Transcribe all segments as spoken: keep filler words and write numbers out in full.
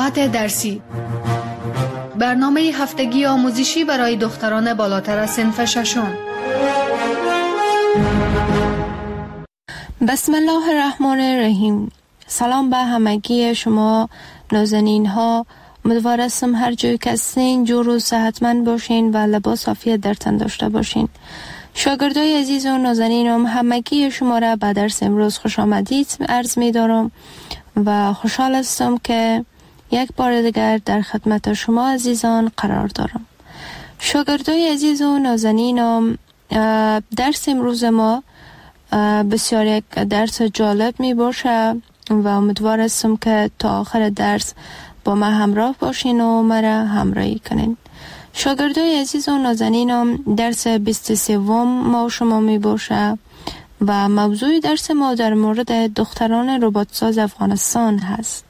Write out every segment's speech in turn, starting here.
ساعت درسی، برنامه هفتگی آموزشی برای دختران بالاتر از صنف ششم. بسم الله الرحمن الرحیم. سلام به همگی شما نازنین ها. امیدوار هستم هر جایی که هستین جور و صحتمند باشین و لباس عافیت در تن داشته باشین. شاگردای عزیز و نازنینم، همگی شما را به درس امروز خوش آمدید عرض می دارم و خوشحال هستم که یک بار دیگر در خدمت شما عزیزان قرار دارم. شاگردای عزیز و نازنینم، درس امروز ما بسیار یک درس جالب می باشه و امیدوار هستم که تا آخر درس با ما همراه باشین و مرا همراهی کنین. شاگردای عزیز و نازنینم، درس بیست و سوم ما شما می باشه و موضوع درس ما در مورد دختران رباتساز افغانستان هست.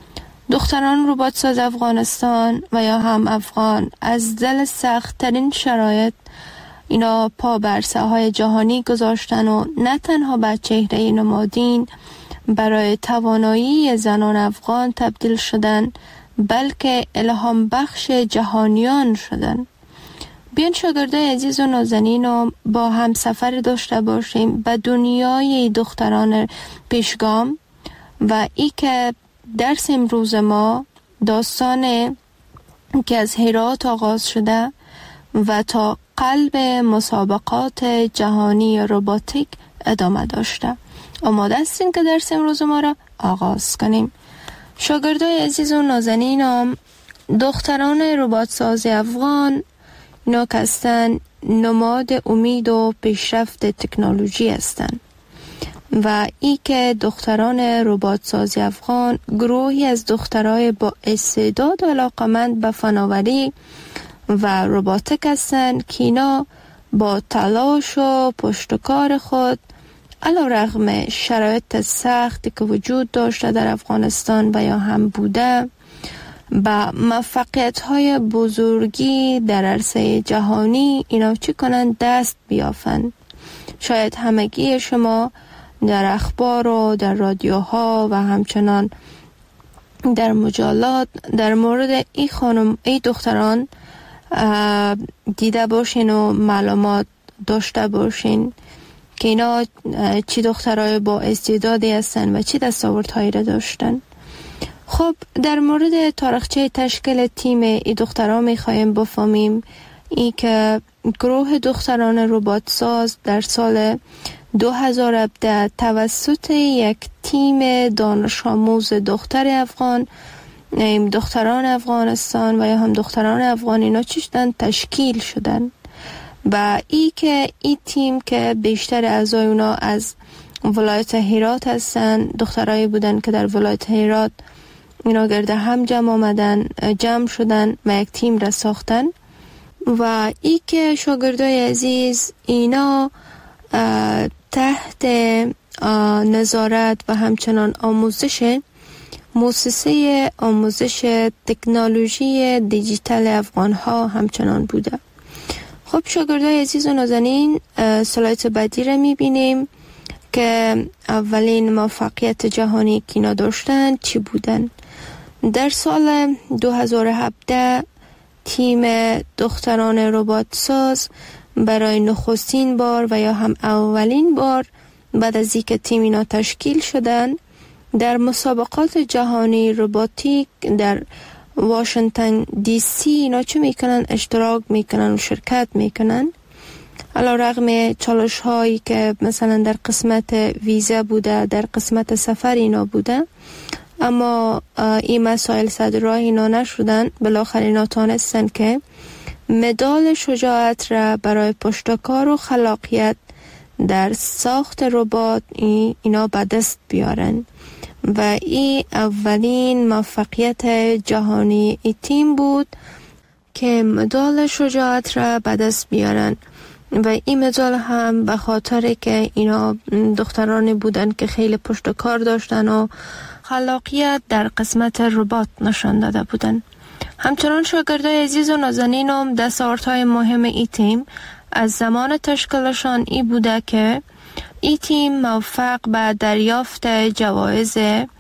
دختران رباتساز افغانستان و یا هم افغان از دل سخت ترین شرایط اینا پا بر ساحهای جهانی گذاشتن و نه تنها به چهره نمادین برای توانایی زنان افغان تبدیل شدن، بلکه الهام بخش جهانیان شدن. بیان شاگردای عزیز و نازنین با هم سفر داشته باشیم به دنیای دختران پیشگام و ای که درس امروز ما داستان که از هرات آغاز شده و تا قلب مسابقات جهانی روباتیک ادامه داشته. آماده هستیم که درس امروز ما را آغاز کنیم. شاگردای عزیز و نازنینم، دختران رباتساز افغان اینا که هستن نماد امید و پیشرفت تکنولوژی هستند و ای که دختران رباتساز افغان گروهی از دخترای با استعداد و علاقمند به فناوری و رباتیک هستند که اینا با تلاش و پشتکار خود علیرغم شرایط سختی که وجود داشته در افغانستان و یا هم بوده با موفقیت‌های بزرگی در عرصه جهانی اینا چی کنند؟ دست بیافند. شاید همگی شما در اخبار و در رادیوها و همچنان در مجلات در مورد ای خانم ای دختران دیده باشین و معلومات داشته باشین که اینا چی دخترای با استعدادی هستن و چی دستاوردهایی را داشتن. خب در مورد تاریخچه تشکیل تیم ای دخترها میخوایم بفهمیم ای که گروه دختران رباتساز در سال دو هزار و هفده توسط یک تیم دانش آموز دختر افغان، دختران افغانستان و یا هم دختران افغان اینا چی شدن؟ تشکیل شدن و ای که ای تیم که بیشتر اعضای اونا از ولایت هرات هستن، دخترایی بودن که در ولایت هرات اینا گرد هم جمع آمدن، جمع شدن و یک تیم را ساختن و ای که شاگردای عزیز اینا تحت نظارت و همچنان آموزش مؤسسه آموزش تکنولوژی دیجیتال افغان ها همچنان بوده. خب شاگردای عزیز و نازنین، سلایت بعدی را میبینیم که اولین موفقیت جهانی که اینا داشتن چی بودن. در سال دو هزار و هفده تیم دختران رباتساز برای نخستین بار و یا هم اولین بار بعد از اینکه تیم اینا تشکیل شدن در مسابقات جهانی رباتیک در واشنگتن دی سی اینا چه میکنن؟ اشتراک میکنن و شرکت میکنن. علیرغم چالش هایی که مثلا در قسمت ویزا بوده، در قسمت سفر اینا بوده، اما این مسائل صد راه اینا نشدن. بالاخره اینا تانستن که مدال شجاعت را برای پشتکار و خلاقیت در ساخت ربات اینا به دست بیارن و این اولین موفقیت جهانی ای تیم بود که مدال شجاعت را به دست بیارن و این مدال هم به خاطر که اینا دخترانی بودن که خیلی پشتکار داشتن و خلاقیت در قسمت ربات نشان داده بودن. همچنان شاگردای عزیز و نازنینم، دستاوردهای مهم ای تیم از زمان تشکیلشان ای بوده که ای تیم موفق به دریافت جوایز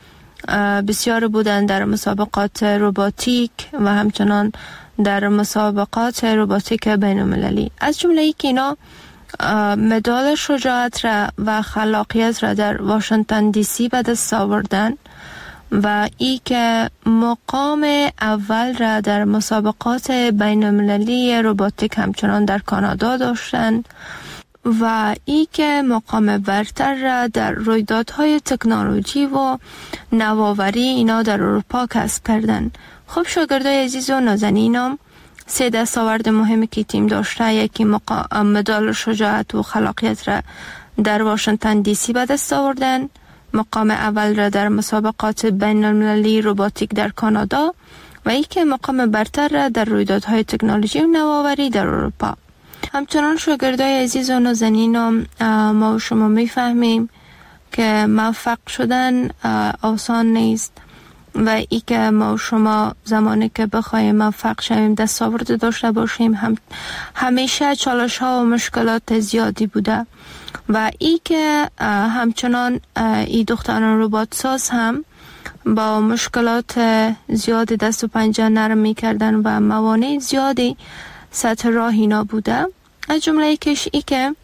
بسیار بودن در مسابقات روباتیک و همچنان در مسابقات روباتیک بین المللی. از جمله ای که اینا مدال شجاعت را و خلاقیت را در واشنگتن دی سی به دست آوردن و ای که مقام اول را در مسابقات بین المللی روباتیک همچنان در کانادا داشتند و ای که مقام برتر را در رویدادهای تکنولوژی و نوآوری اینا در اروپا کسب کردند. خب شاگردای عزیز و نازنینم، سه دستاورد مهمی که تیم داشته، یکی مقام مدال شجاعت و خلاقیت را در واشنگتن دی سی به دست آوردن، مقام اول را در مسابقات بین المللی روباتیک در کانادا و ای که مقام برتر را در رویدادهای تکنولوژی و نوآوری در اروپا. همچنان شاگردای عزیز و نازنینم، ما و شما میفهمیم که موفق شدن آسان نیست و ای که ما و شما زمانی که بخوایم موفق شویم دستاورد داشته باشیم هم همیشه چالش ها و مشکلات زیادی بوده و ای که همچنان ای دختران ربات ساز هم با مشکلات زیادی دست و پنجه نرم می کردن و موانع زیادی سطح راه اینا بوده. از جمله یکیش ای که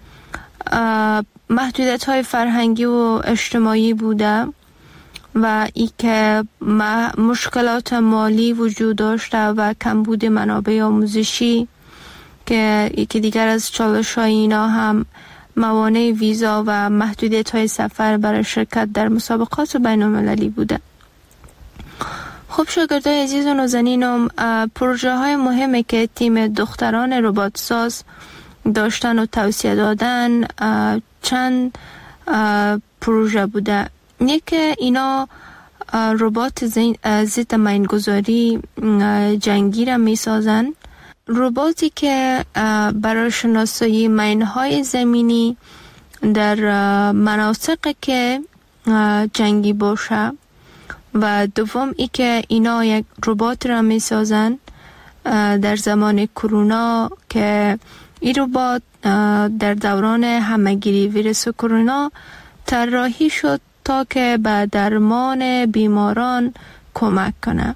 محدودیت های فرهنگی و اجتماعی بوده و ای که مشکلات مالی وجود داشته و کمبود منابع آموزشی که یکی دیگر از چالش های اینا هم موانع ویزا و محدودیت های سفر برای شرکت در مسابقات بین المللی بوده. خب شاگردای عزیز و نازنینم، پروژه های مهمی که تیم دختران ربات ساز داشتن و توسعه دادن چند پروژه بوده. یکی اینا ربات ضد مینگذاری جنگی را می سازن، رباتی که برای شناسایی مینهای زمینی در مناطقی که جنگی باشه و دوم ای که اینا یک ربات را می سازن در زمان کرونا که این ربات در دوران همهگیری ویروس کرونا طراحی شد تا که به درمان بیماران کمک کنه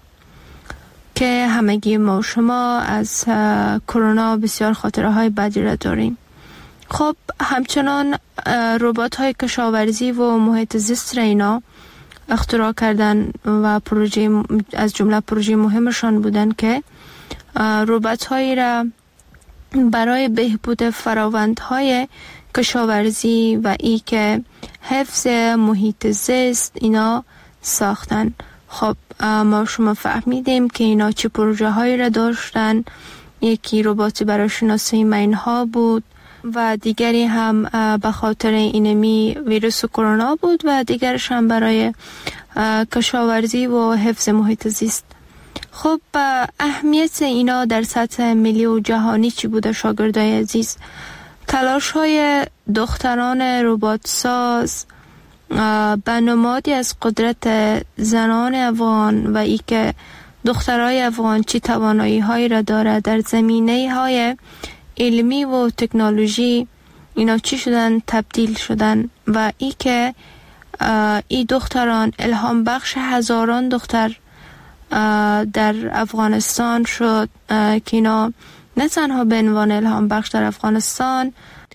که همگی ما و شما از کرونا بسیار خاطره های بدی را داریم. خب همچنان ربات های کشاورزی و محیط زیست را اینا اختراع کردن و پروژه از جمله پروژه مهمشان بودن که ربات هایی را برای بهبود فراوندهای کشاورزی و ای که حفظ محیط زیست اینا ساختن. خب ما شما فهمیدیم که اینا چه پروژه هایی را داشتن. یکی ربات برای شناسایی مینها بود و دیگری هم به خاطر اینمی ویروس کرونا بود و دیگرش هم برای کشاورزی و حفظ محیط زیست. خب اهمیت اینا در سطح ملی و جهانی چی بوده شاگردای عزیز؟ تلاش های دختران ربات ساز به نمادی از قدرت زنان افغان و ای که دخترای افغان چی توانایی هایی را داره در زمینه های علمی و تکنولوژی اینا چی شدن تبدیل شدن و ای که ای دختران الهام بخش هزاران دختر در افغانستان شد که اینا نه تنها به عنوان الهام بخش در افغانستان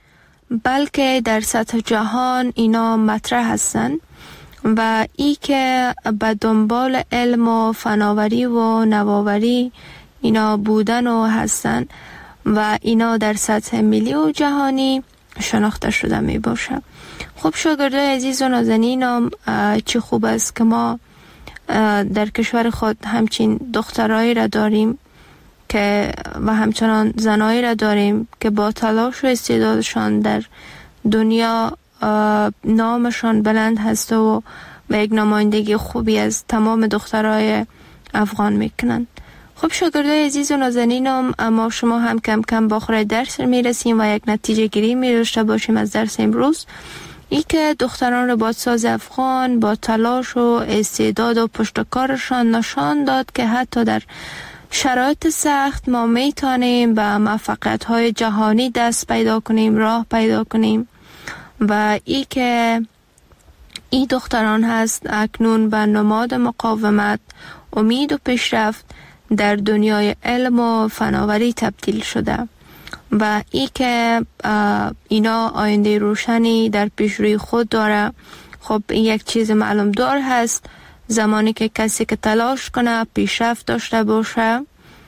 بلکه در سطح جهان اینا مطرح هستن و ای که به دنبال علم و فناوری و نوآوری اینا بودن و هستن و اینا در سطح ملی و جهانی شناخته شده می باشه. خب شاگردای عزیز و نازنینم، چه خوب است که ما در کشور خود همچین دخترایی را داریم که و همچنان زنایی را داریم که با تلاش و استعدادشان در دنیا نامشان بلند هست و به یک نمایندگی خوبی از تمام دخترای افغان میکنن. خب شاگردای عزیز و نازنینم، اما شما هم کم کم با آخر درس میرسیم و یک نتیجه گیری می‌داشته باشیم از درس امروز. ای که دختران ربات ساز افغان با تلاش و استعداد و پشتکارشان نشان داد که حتی در شرایط سخت ما میتونیم به موفقیت‌های جهانی دست پیدا کنیم، راه پیدا کنیم و ای که این دختران هست اکنون به نماد مقاومت، امید و پیشرفت در دنیای علم و فناوری تبدیل شده و ای که اینا آینده روشنی در پیش روی خود داره. خب یک چیز معلوم دار هست، زمانی که کسی که تلاش کنه، پیشرفت داشته باشه،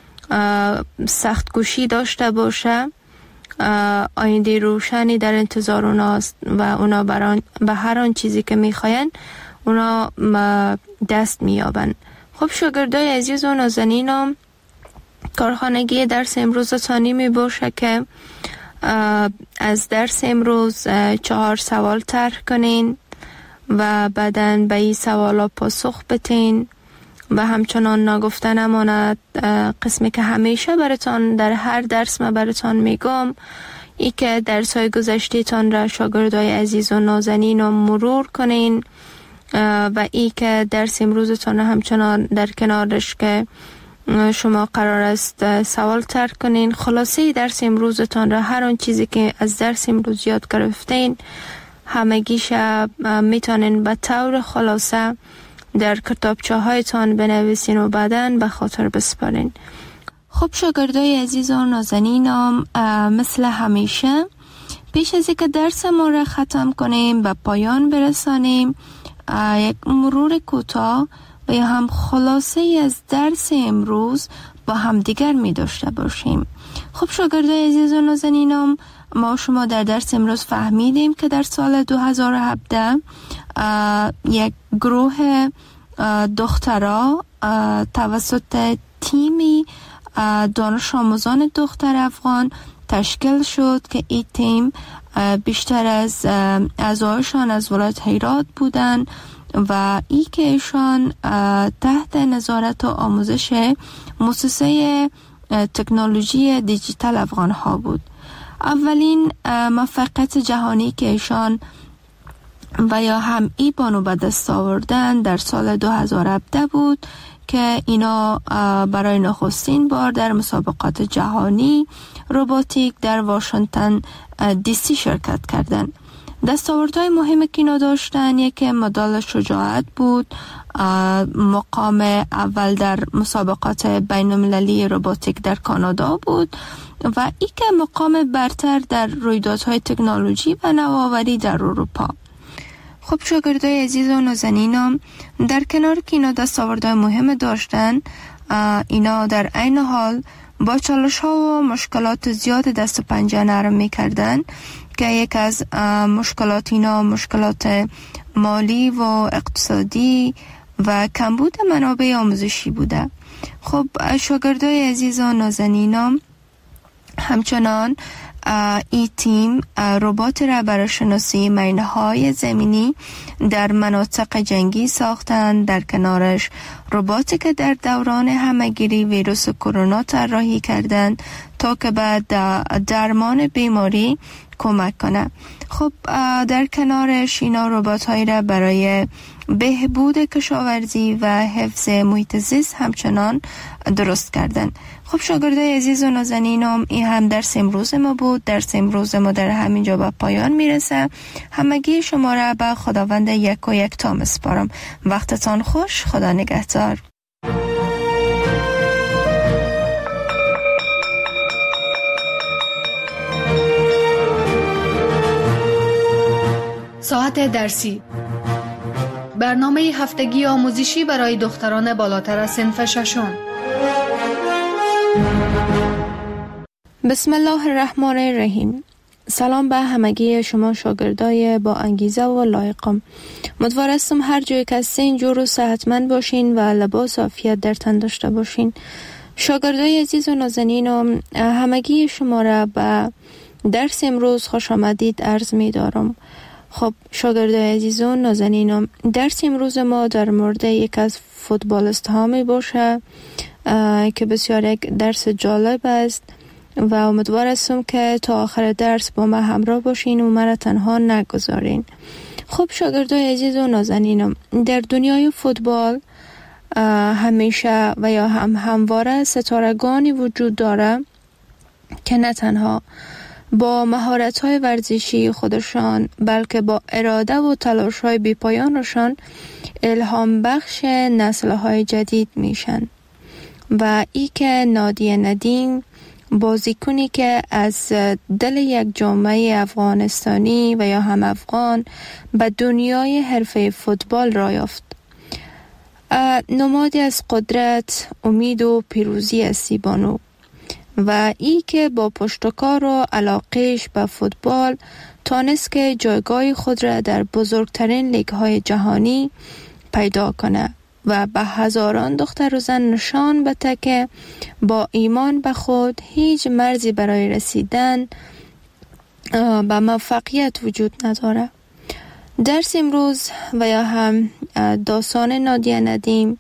سخت کوشی داشته باشه، آینده روشنی در انتظار اوناست و اونا بران به هر آن چیزی که میخواین اونا دست میابن. خب شاگردای عزیز و نازنینم، کارخانگی درس امروز تانی می باشه که از درس امروز چهار سوال طرح کنین و بعداً به این سوالا پاسخ بتین و همچنان نگفته نماند قسمی که همیشه براتان در هر درس ما براتان میگم، ای که درس های گذشته تان را شاگردای عزیز و نازنین رو مرور کنین و ای که درس امروزتان همچنان در کنارش که شما قرار است سوال طرح کنین. خلاصه درس امروزتان را، هر آن چیزی که از درس امروز یاد گرفتین همگیش میتونین به طور خلاصه در کتابچه هایتان بنویسین و بعداً به خاطر بسپارین. خب شاگردای عزیز و نازنینم، مثل همیشه پیش از اینکه درس ما را ختم کنیم به پایان برسانیم، یک مرور کوتاه و یا هم خلاصه از درس امروز با هم دیگر می داشته باشیم. خب شاگردای عزیز و نازنینم، ما شما در درس امروز فهمیدیم که در سال دو هزار و هفده یک گروه دخترها توسط تیمی دانش آموزان دختر افغان تشکیل شد که این تیم بیشتر از اعضایشان از ولایت هرات بودند و ای که ایشان تحت نظارت و آموزش مؤسسه تکنولوژی دیجیتال افغان ها بود. اولین موفقیت جهانی که ایشان و یا هم ای بانو به دست آوردن در سال دو هزار و هفده بود که اینا برای نخستین بار در مسابقات جهانی روباتیک در واشنگتن دی سی شرکت کردند. دستاوردهای مهمی که اینا داشتن، یکی مدال شجاعت بود، مقام اول در مسابقات بین المللی روباتیک در کانادا بود و ای که مقام برتر در رویدادهای تکنولوژی و نوآوری در اروپا. خب شاگردای عزیز و نازنینم، در کنار که اینا دستاوردهای مهم داشتن، اینا در عین حال با چالش ها و مشکلات زیاد دست و پنجه نرم می کردن که یک از مشکلات اینا مشکلات مالی و اقتصادی و کمبود منابع آموزشی بوده. خب شاگردای عزیز و نازنینم، همچنان ای تیم ربات را برای شناسی مینهای زمینی در مناطق جنگی ساختند. در کنارش رباتی که در دوران همهگیری ویروس کرونا طراحی کردند تا که بعد درمان بیماری کمک کنه. خب در کنارش اینا ربات هایی را برای بهبود کشاورزی و حفظ محیط زیست همچنان درست کردن. خب شاگردای عزیز و نازنینم، این هم درس امروز ما بود. درس امروز ما در همینجا به پایان میرسه. همگی شما را به خداوند یک و یک تا میسپارم. وقتتان خوش. خدا نگهدار. ساعت درسی، برنامه هفتگی آموزشی برای دختران بالاتر از صنف ششم. بسم الله الرحمن الرحیم. سلام به همگی شما شاگردای با انگیزه و لایقم. امیدوارم هر جای که هستین جور و صحتمند باشین و لباس عافیت در تن داشته باشین. شاگردای عزیز و نازنینم، همگی شما را به درس امروز خوش آمدید عرض می دارم. خب شاگردای عزیز و نازنینم، درس امروز ما در مورد یک از فوتبالیست ها می باشه که بسیار یک درس جالب است و امیدوار هستم که تا آخر درس با ما همراه باشین و مرا تنها نگذارین. خب شاگردای عزیز و نازنینم، در دنیای فوتبال همیشه و یا هم همواره ستارگانی وجود داره که نه تنها با مهارت‌های ورزشی خودشان بلکه با اراده و تلاش‌های بی‌پایانشان الهام بخش نسل‌های جدید میشن. و ای که نادیه ندیم بازیکنی که از دل یک جامعه افغانستانی و یا هم افغان به دنیای حرفه فوتبال را یافت. نمادی از قدرت، امید و پیروزی است بانو. و ای که با پشتکار و علاقهش به فوتبال تانست که جایگاه خود را در بزرگترین لیگ‌های جهانی پیدا کنه و به هزاران دختر و زن نشان بده که با ایمان به خود هیچ مرزی برای رسیدن به موفقیت وجود نداره. درس امروز و یا هم داستان نادیه ندیم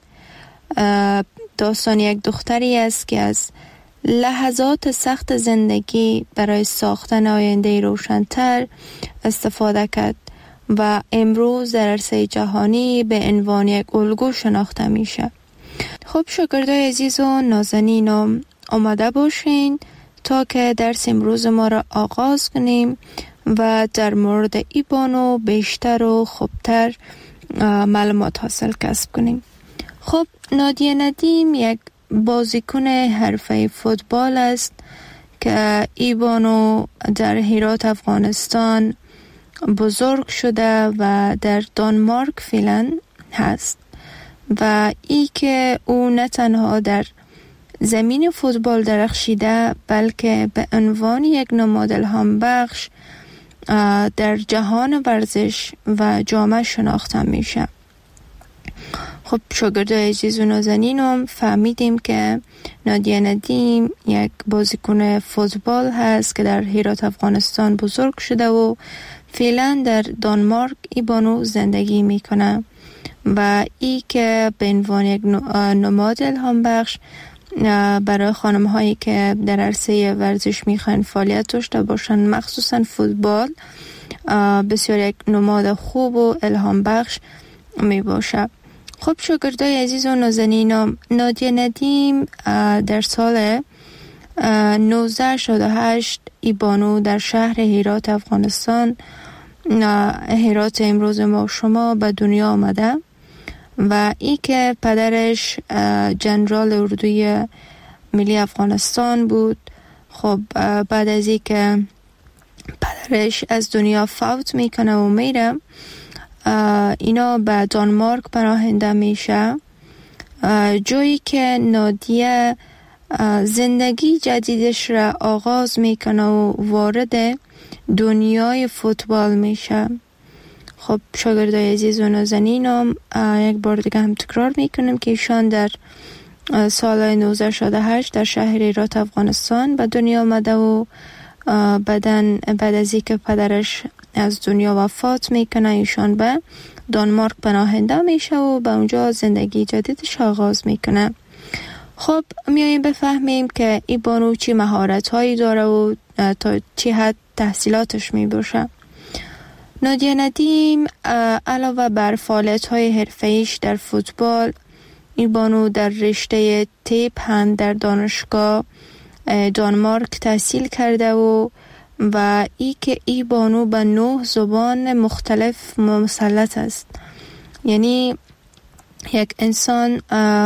داستان یک دختری است که از لحظات سخت زندگی برای ساختن آینده روشن‌تر استفاده کرد و امروز در عرصه جهانی به عنوان یک الگو شناخته میشه. خب شاگردای عزیز و نازنین آماده باشین تا که درس امروز ما را آغاز کنیم و در مورد ای بانو بیشتر و خوبتر معلومات حاصل کسب کنیم. خب نادیه ندیم یک بازیکن حرفه فوتبال است که ای بانو در هرات افغانستان بزرگ شده و در دانمارک فعلا هست و ای که او نه تنها در زمین فوتبال درخشیده بلکه به عنوان یک نماد الهام بخش در جهان ورزش و جامعه شناخته میشه. خب شاگردای عزیز و نازنینم فهمیدیم که نادیه ندیم یک بازیکن فوتبال هست که در هرات افغانستان بزرگ شده و فعلا در دانمارک ای بانو زندگی میکنه و ای که به عنوان یک نماد الهام بخش برای خانم هایی که در عرصه ورزش میخوان فعالیت داشته باشن مخصوصا فوتبال بسیار یک نماد خوب و الهام بخش می باشه. خب شاگردای عزیز و نازنینم نادیه ندیم در سال نوزده شصت و هشت ای بانو در شهر هرات افغانستان هرات امروز ما شما به دنیا آمده و ای که پدرش جنرال اردوی ملی افغانستان بود. خب بعد از ای که پدرش از دنیا فوت میکنه و میره اینا به دانمارک پناهنده میشه جایی که نادیه زندگی جدیدش را آغاز میکنه و وارد دنیای فوتبال میشه. خب شاگردای عزیز و نازنینم یک بار دیگه هم تکرار میکنم که ایشان در سال نوزده شصت و هشت در شهر هرات افغانستان به دنیا آمده و بعدن بعد از اینکه پدرش از دنیا وفات میکنه ایشان به دانمارک پناهنده میشه و به اونجا زندگی جدیدش آغاز میکنه. خب میاییم بفهمیم که ای بانو چی مهارت هایی داره و تا چی حد تحصیلاتش میباشه. نادیه ندیم علاوه بر فعالیت های حرفه‌ایش در فوتبال ای بانو در رشته تیپ هم در دانشگاه دانمارک تحصیل کرده و و ای که ای بانو به نه زبان مختلف مسلط است. یعنی یک انسان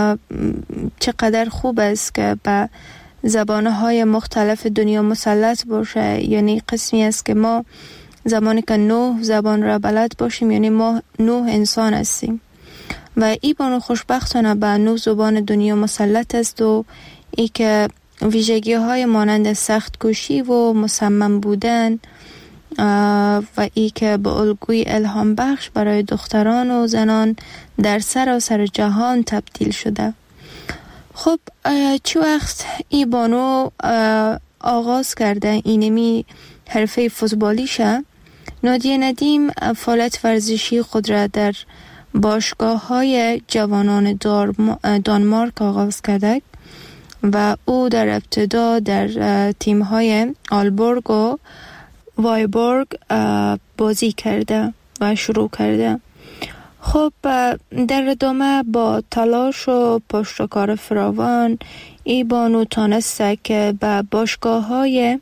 چقدر خوب است که به زبانهای مختلف دنیا مسلط باشه. یعنی قسمی است که ما زمانی که نه زبان را بلد باشیم یعنی ما نه انسان هستیم و ای بانو خوشبختانه به نه زبان دنیا مسلط است و ای که ویژگی های مانند سخت کوشی و مصمم بودن و ای که به الگوی الهام بخش برای دختران و زنان در سراسر جهان تبدیل شده. خب چه وقت ای بانو آغاز کرده اینمی حرفه فوتبالیشه؟ نادیه ندیم فعالیت ورزشی خود را در باشگاه های جوانان دانمارک آغاز کرده و او در ابتدا در تیم های آلبورگ و وایبورگ بازی کرده و شروع کرده. خب در ادامه با تلاش و پشتکار فراوان ای بانو تانسته که به باشگاه های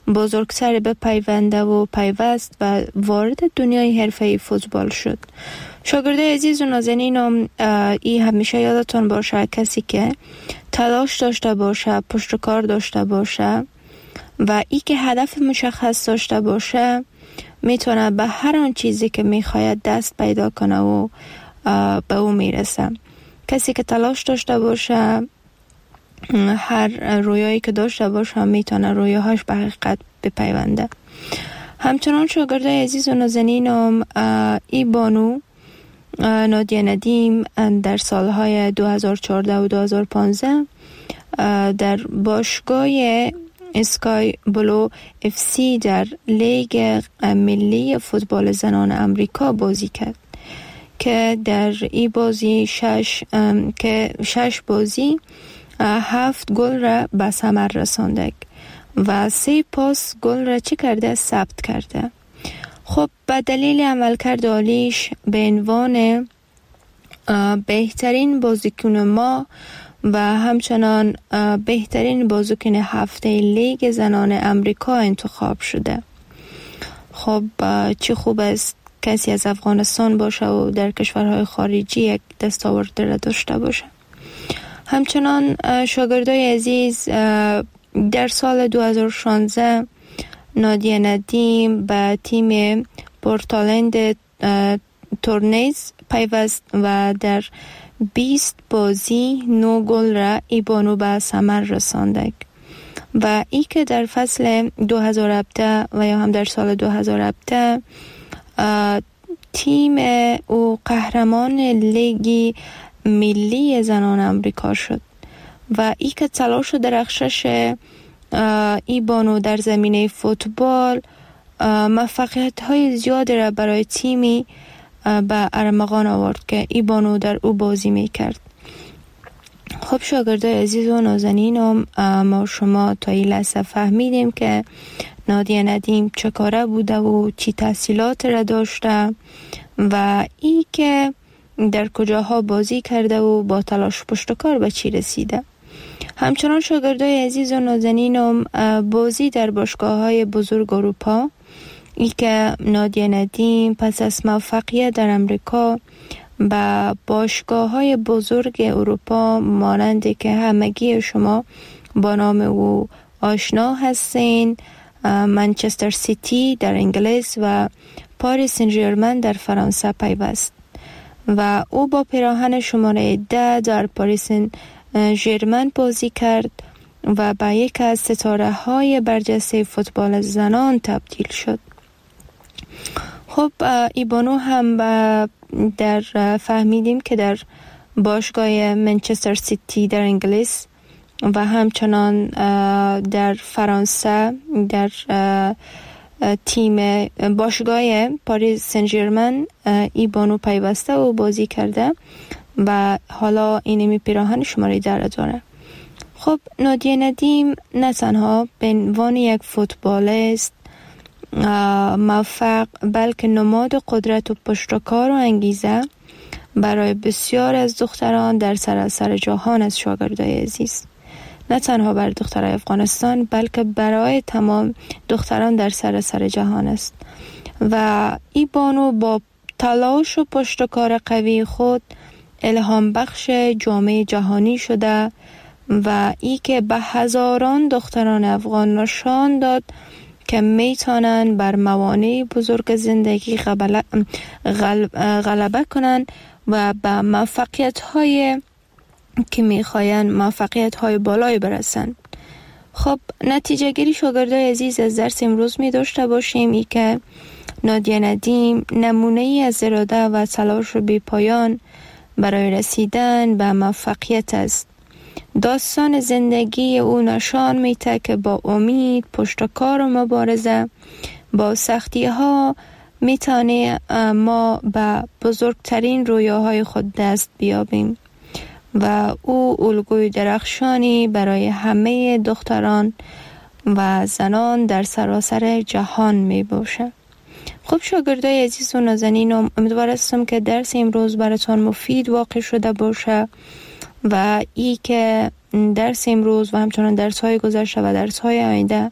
بزرگتر بپیونده و پیوست و وارد دنیای حرفه‌ای فوتبال شد. شاگردای عزیز و نازنینم، ای همیشه یادتون باشه کسی که تلاش داشته باشه، پشتکار داشته باشه و ای که هدف مشخص داشته باشه میتونه به هر آن چیزی که میخواید دست پیدا کنه و به او میرسه. کسی که تلاش داشته باشه، هر رویایی که داشته باشه میتونه رویاهاش به حقیقت بپیونده. همچنان شاگردای عزیز و نازنینم، ای بانو نادیه ندیم در سالهای دو هزار و چهارده و دو هزار و پانزده در باشگاه اسکای بلو اف سی در لیگ ملی فوتبال زنان امریکا بازی کرد که در این بازی شش که شش بازی هفت گل را به ثمر رسانده و سه پاس گل را چی کرده؟ ثبت کرده. خب به دلیل عملکرد عالیش به عنوان بهترین بازیکن ما و همچنان بهترین بازیکن هفته لیگ زنان امریکا انتخاب شده. خب چه خوب است کسی از افغانستان باشه و در کشورهای خارجی یک دستاورد را داشته باشه. همچنان شاگردای عزیز، در سال دو هزار و شانزده نادیه ندیم به تیم پورتلند تورنیز پیوست و در بیست بازی نو گل را ای بانو به ثمر رسانده و ای که در فصل دو هزار و هفده و یا هم در سال دو هزار و هفده تیم او قهرمان لیگ ملی زنان امریکا شد و ای که تلاش و درخشش ای بانو در زمینه فوتبال موفقیت های زیادی را برای تیمی به ارمغان آورد که ای بانو در او بازی می کرد. خب شاگردای عزیز و نازنینم، ما شما تا این لحظه فهمیدیم که نادیه ندیم چه کاره بوده و چی تحصیلات را داشته و ای که در کجاها بازی کرده و با تلاش پشتکار به چی رسیده. همچنان شاگردای عزیز و نازنینم، بازی در باشگاه‌های بزرگ اروپا، ای که نادیه ندیم پس از موفقیت در امریکا با باشگاه‌های بزرگ اروپا مانند که همگی شما با نام او آشنا هستین، منچستر سیتی در انگلیس و پاریس سن ژرمن در فرانسه پیوست و او با پیراهن شماره ده در پاریس سن ژرمن بازی کرد و به یک از ستاره های برجسته فوتبال زنان تبدیل شد. خب ای بانو هم در فهمیدیم که در باشگاه منچستر سیتی در انگلیس و همچنان در فرانسه در تیم باشگاه پاریس سن ژرمن ای بانو پیوسته و بازی کرده و حالا اینمی پیراهن شماره در داره. خب نادیه ندیم نه تنها به عنوان یک فوتبالیست موفق بلکه نماد قدرت و پشتکار و انگیزه برای بسیار از دختران در سراسر جهان از شاگردای عزیز، نه تنها برای دخترای افغانستان بلکه برای تمام دختران در سراسر جهان است و ای بانو با تلاش و پشتکار قوی خود الهام بخش جامعه جهانی شده و ای که به هزاران دختران افغان نشان داد که میتونن بر موانع بزرگ زندگی غلبه, غلبه کنن و به موفقیت های که میخواین موفقیت های بالای برسن. خب نتیجه گیری شاگردای عزیز از درس امروز می داشته باشیم ای که نادیه ندیم نمونه ای از اراده و تلاش بی پایان برای رسیدن به موفقیت است. داستان زندگی او نشان میده که با امید، پشتکار و مبارزه با سختی ها میتونه ما به بزرگترین رویاهای خود دست بیابیم و او الگوی درخشانی برای همه دختران و زنان در سراسر جهان می باشه. خب شاگردای عزیز و نازنینم، امیدوار هستم که درس امروز براتون مفید واقع شده باشه و ای که درس امروز و همچنان درس های گذشته و درس های آینده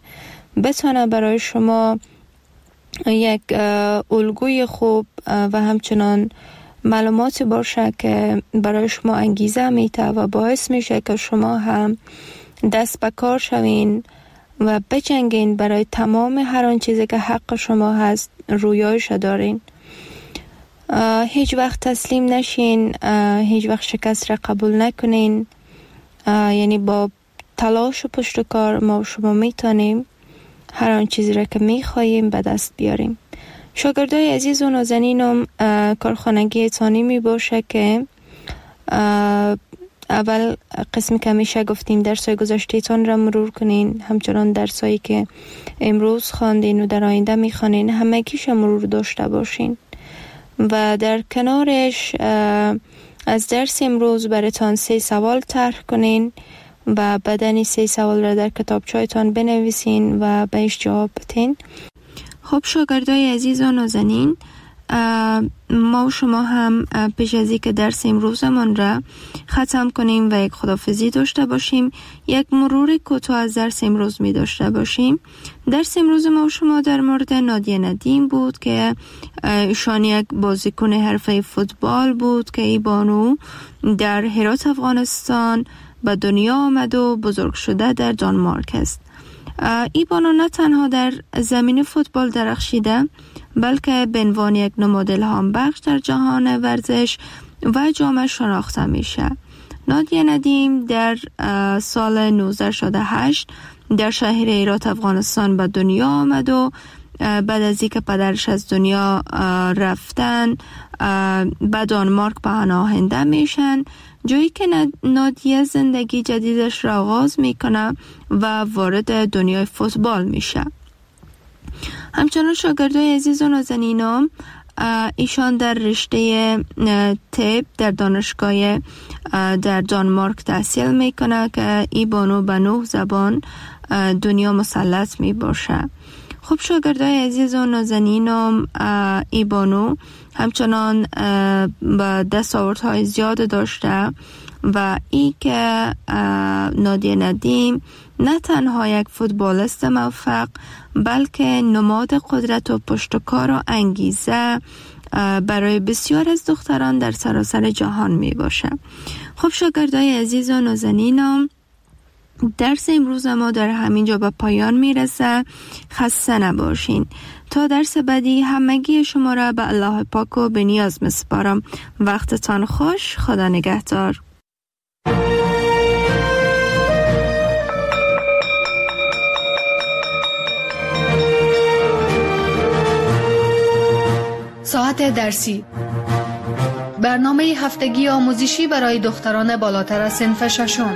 بتونه برای شما یک الگوی خوب و همچنان معلوماتی باشه که برای شما انگیزه میته و باعث میشه که شما هم دست به کار شوین و بجنگین برای تمام هر آن چیزی که حق شما هست رویایش دارین. هیچ وقت تسلیم نشین، هیچ وقت شکست را قبول نکنین. یعنی با تلاش و پشت کار ما شما میتونیم هر آن چیزی را که میخواییم به دست بیاریم. شاگردای عزیز و نازنینم، کارخانگی تانی می باشه که اول قسمی که میشه گفتیم درسای گذشته تان را مرور کنین، همچنان درسایی که امروز خواندین و در آینده میخوانین همگیش مرور داشته باشین و در کنارش از درس امروز براتان سه سوال طرح کنین و بدن سه سوال را در کتابچه‌تان بنویسین و بهش جواب بدین. خب شاگردای عزیز و نازنین، ما و شما هم پیش از اینکه درس امروزمان را ختم کنیم و یک خداحافظی داشته باشیم، یک مرور کوتاه از درس امروز می داشته باشیم. درس امروز ما و شما در مورد نادیه ندیم بود که ایشان یک بازیکن حرفه فوتبال بود که ای بانو در هرات افغانستان به دنیا آمد و بزرگ شده در دانمارک است. ای بانو نه تنها در زمین فوتبال درخشیده بلکه به عنوان یک نماد الهام بخش در جهان ورزش و جامعه شناخته میشه. نادیه ندیم در سال نوزده شصت و هشت در شهر هرات افغانستان به دنیا آمد و بعد از اینکه پدرش از دنیا رفتن به دانمارک پناهنده میشن، جایی که نادیه زندگی جدیدش را آغاز میکنه و وارد دنیای فوتبال میشه. همچنان شاگردای عزیز و نازنینم، ایشان در رشته طب در دانشگاه در دانمارک تحصیل میکنه که ای بانو به نه زبان دنیا مسلط می باشه. خب شاگردای عزیز و نازنینم، ای بانو همچنان با دستاوردهای زیاد داشته و ای که نادیه ندیم نه تنها یک فوتبالیست موفق بلکه نماد قدرت و پشتکار و انگیزه برای بسیار از دختران در سراسر جهان می باشه. خب شاگردای عزیز و نازنینم، درس امروز ما در همینجا به پایان میرسه. خسته نباشین. تا درس بعدی همگی شما را به الله پاک و به نیاز میسپارم. وقتتان خوش. خدا نگهدار. ساعت درسی، برنامه هفتگی آموزشی برای دختران بالاتر از صنف ششم.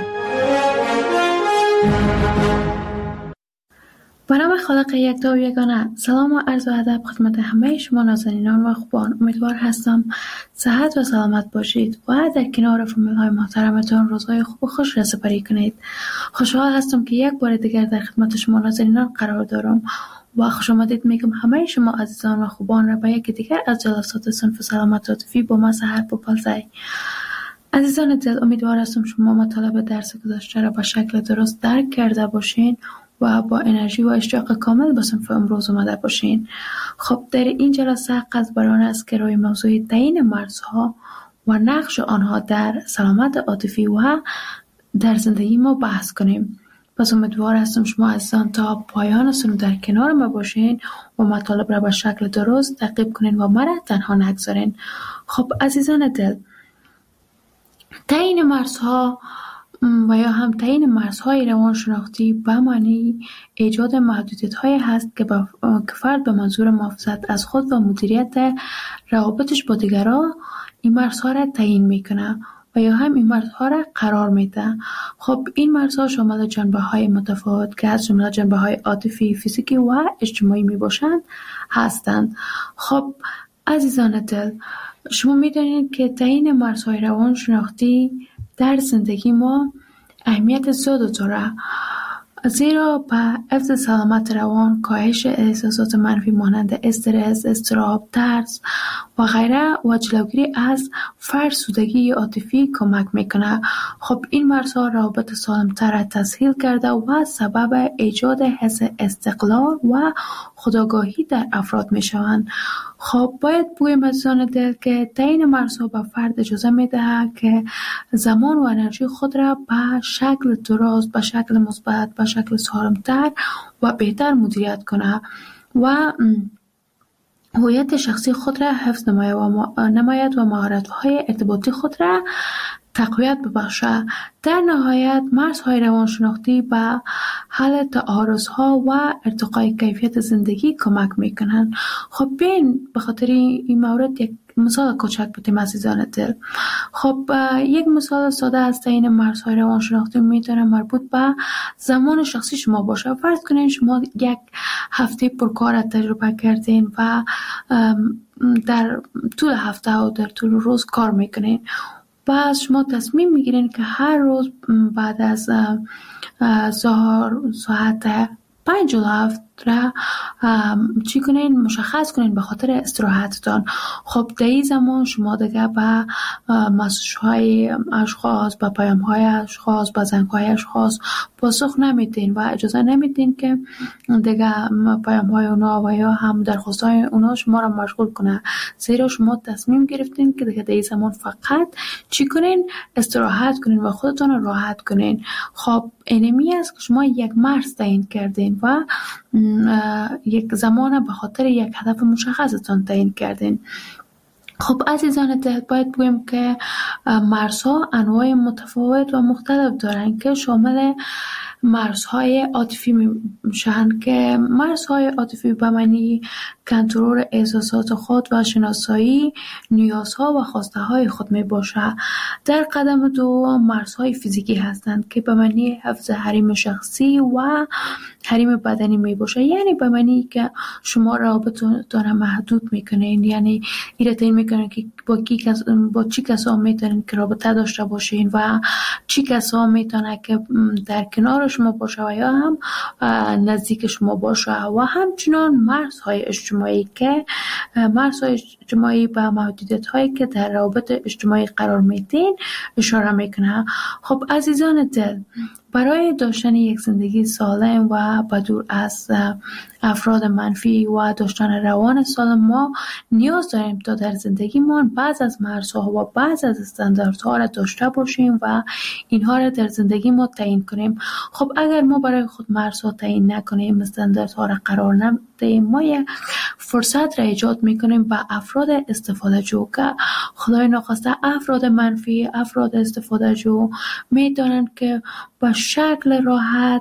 به نام خالق یکتا و یگانه، سلام و عرض و ادب خدمت همه شما نازنینان و خوبان. امیدوار هستم صحت و سلامت باشید و در کنار فامیل های محترمتان روزهای خوب و خوش را سپری کنید. خوشحال هستم که یک بار دیگر در خدمت شما نازنینان قرار دارم و خوش آمدید میگم همه شما عزیزان و خوبان را به یک دیگر از جلسات صنف سلامت عاطفی با من سحر پوپلزی. عزیزان دل، امیدوار هستم شما مطالب درس گذشته را به شکل درست درک کرده باشین و با انرژی و اشتیاق کامل به صنف امروز اومده باشین. خب در این جلسه قصد بر آن است که روی موضوع تعیین مرزها و نقش آنها در سلامت عاطفی و در زندگی ما بحث کنیم. پس امیدوار هستم شما عزیزان تا پایان سنو در کنار ما باشین و مطالب را به شکل درست تعقیب کنین و مرا تنها نگذارین. خب عزیزان دل، تعیین مرزها و یا هم تعیین مرزهای روانشناختی به معنی ایجاد محدودیت‌هایی هست که, با... که فرد به منظور محافظت از خود و مدیریت روابطش با دیگران این مرزها را تعیین میکنه و یا هم این مرزها را قرار میده. خب این مرزها شامل جنبه‌های متفاوت که از جمله جنبه‌های عاطفی، فیزیکی و اجتماعی میباشند هستند. خب عزیزان دل، شما میدونید که تعیین مرزهای روانشناختی در زندگی ما اهمیت زیاد داره. زیرا به حفظ سلامت روان، کاهش احساسات منفی مانند استرس، اضطراب، ترس و غیره و جلوگیری از فرسودگی عاطفی کمک میکنه. خب این مرزها روابط سالمتر تسهیل کرده و سبب ایجاد حس استقلال و خودآگاهی در افراد میشوند. خب باید بگویم عزیزان دل که تعیین مرزها به فرد اجازه میده که زمان و انرژی خود را به شکل درست، به شکل مثبت، به شکل سالمتر و بهتر مدیریت کنه و هویت شخصی خود را حفظ نماید و نماید و مهارت‌های ارتباطی خود را تقویت ببخشه. در نهایت مرزهای روانشناختی به حل تعارض‌ها و ارتقای کیفیت زندگی کمک میکنند. خب بیاین به خاطر این مورد یک مثال کوچک بودیم عزیزان دل. خب یک مثال ساده از تعیین مرزهای روانشناختی میتونه مربوط به زمان شخصی شما باشه. فرض کنین شما یک هفته پرکار تجربه کردین و در طول هفته و در طول روز کار میکنین. بعد شما تصمیم میگیرین که هر روز بعد از ظهر ساعت پنج و هفت را چی کنین؟ مشخص کنین به خاطر استراحتتان. خب در این زمان شما دیگه به مسیج های اشخاص، به پیام های اشخاص، به زنگ های اشخاص پاسخ نمیدین و اجازه نمیدین که دیگه پیام های اونا و یا هم درخواست های اونا شما را مشغول کنه، زیرا شما تصمیم گرفتین که دیگه در این زمان فقط چی کنین؟ استراحت کنین و خودتان را راحت کنین. خب اینمی است که شما یک مرز تعیین کردین و یک زمان به خاطر یک هدف مشخصتان تعیین کردین. خب عزیزان دل، باید بگویم که مرزها انواع متفاوت و مختلف دارن که شامل مرزهای عاطفی میشن که مرزهای عاطفی به معنی کنترل احساسات خود و شناسایی نیازها و خواسته های خود می باشه. در قدم دو مرزهای فیزیکی هستند که به معنی حفظ حریم شخصی و حریم بدنی می باشه، یعنی به معنی که شما رابطتون محدود میکنین، یعنی ایره میکنین که با کی کس با چی کسا میتونین که رابطه داشته باشین و چی کسا میتونه که در کنار شما باشه و یا هم نزدیک شما باشه. و همچنان مرزهای اجتماعی که مرزهای اجتماعی به محدودیت هایی که در روابط اجتماعی قرار میدین اشاره میکنه. خب عزیزان دل، برای داشتن یک زندگی سالم و بدور از افراد منفی و داشتن روان سالم ما نیاز داریم تا در زندگیمان بعض از مرزها و بعض از استانداردها را داشته باشیم و اینها را در زندگی ما تعیین کنیم. خب اگر ما برای خود مرزها تعیین نکنیم، استانداردها را قرار ندهیم، ما یک فرصت را ایجاد میکنیم به افراد استفاده جو که خدای ناخواسته افراد منفی، افراد استفاده جو میدانند که به شکل راحت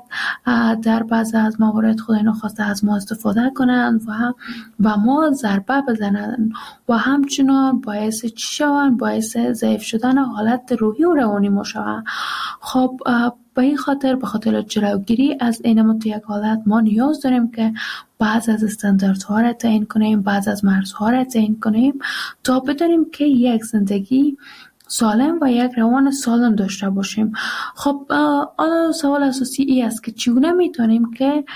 در بعض از موارد خدای ناخواسته از ما استفاده کنند و به ما ضربه بزنند و همچنان باعث چی شوند؟ باعث ضعیف شدن حالت روحی و روانی ما شوند. خب به این خاطر به خاطر جلوگیری از این مت یک حالت ما نیاز داریم که بعض از استانداردها را تعیین کنیم، بعض از مرزها را تعیین کنیم تا بدانیم که یک زندگی سالم و یک روان سالم داشته باشیم. خب حالا سوال اساسی این است که چگونه میتونیم که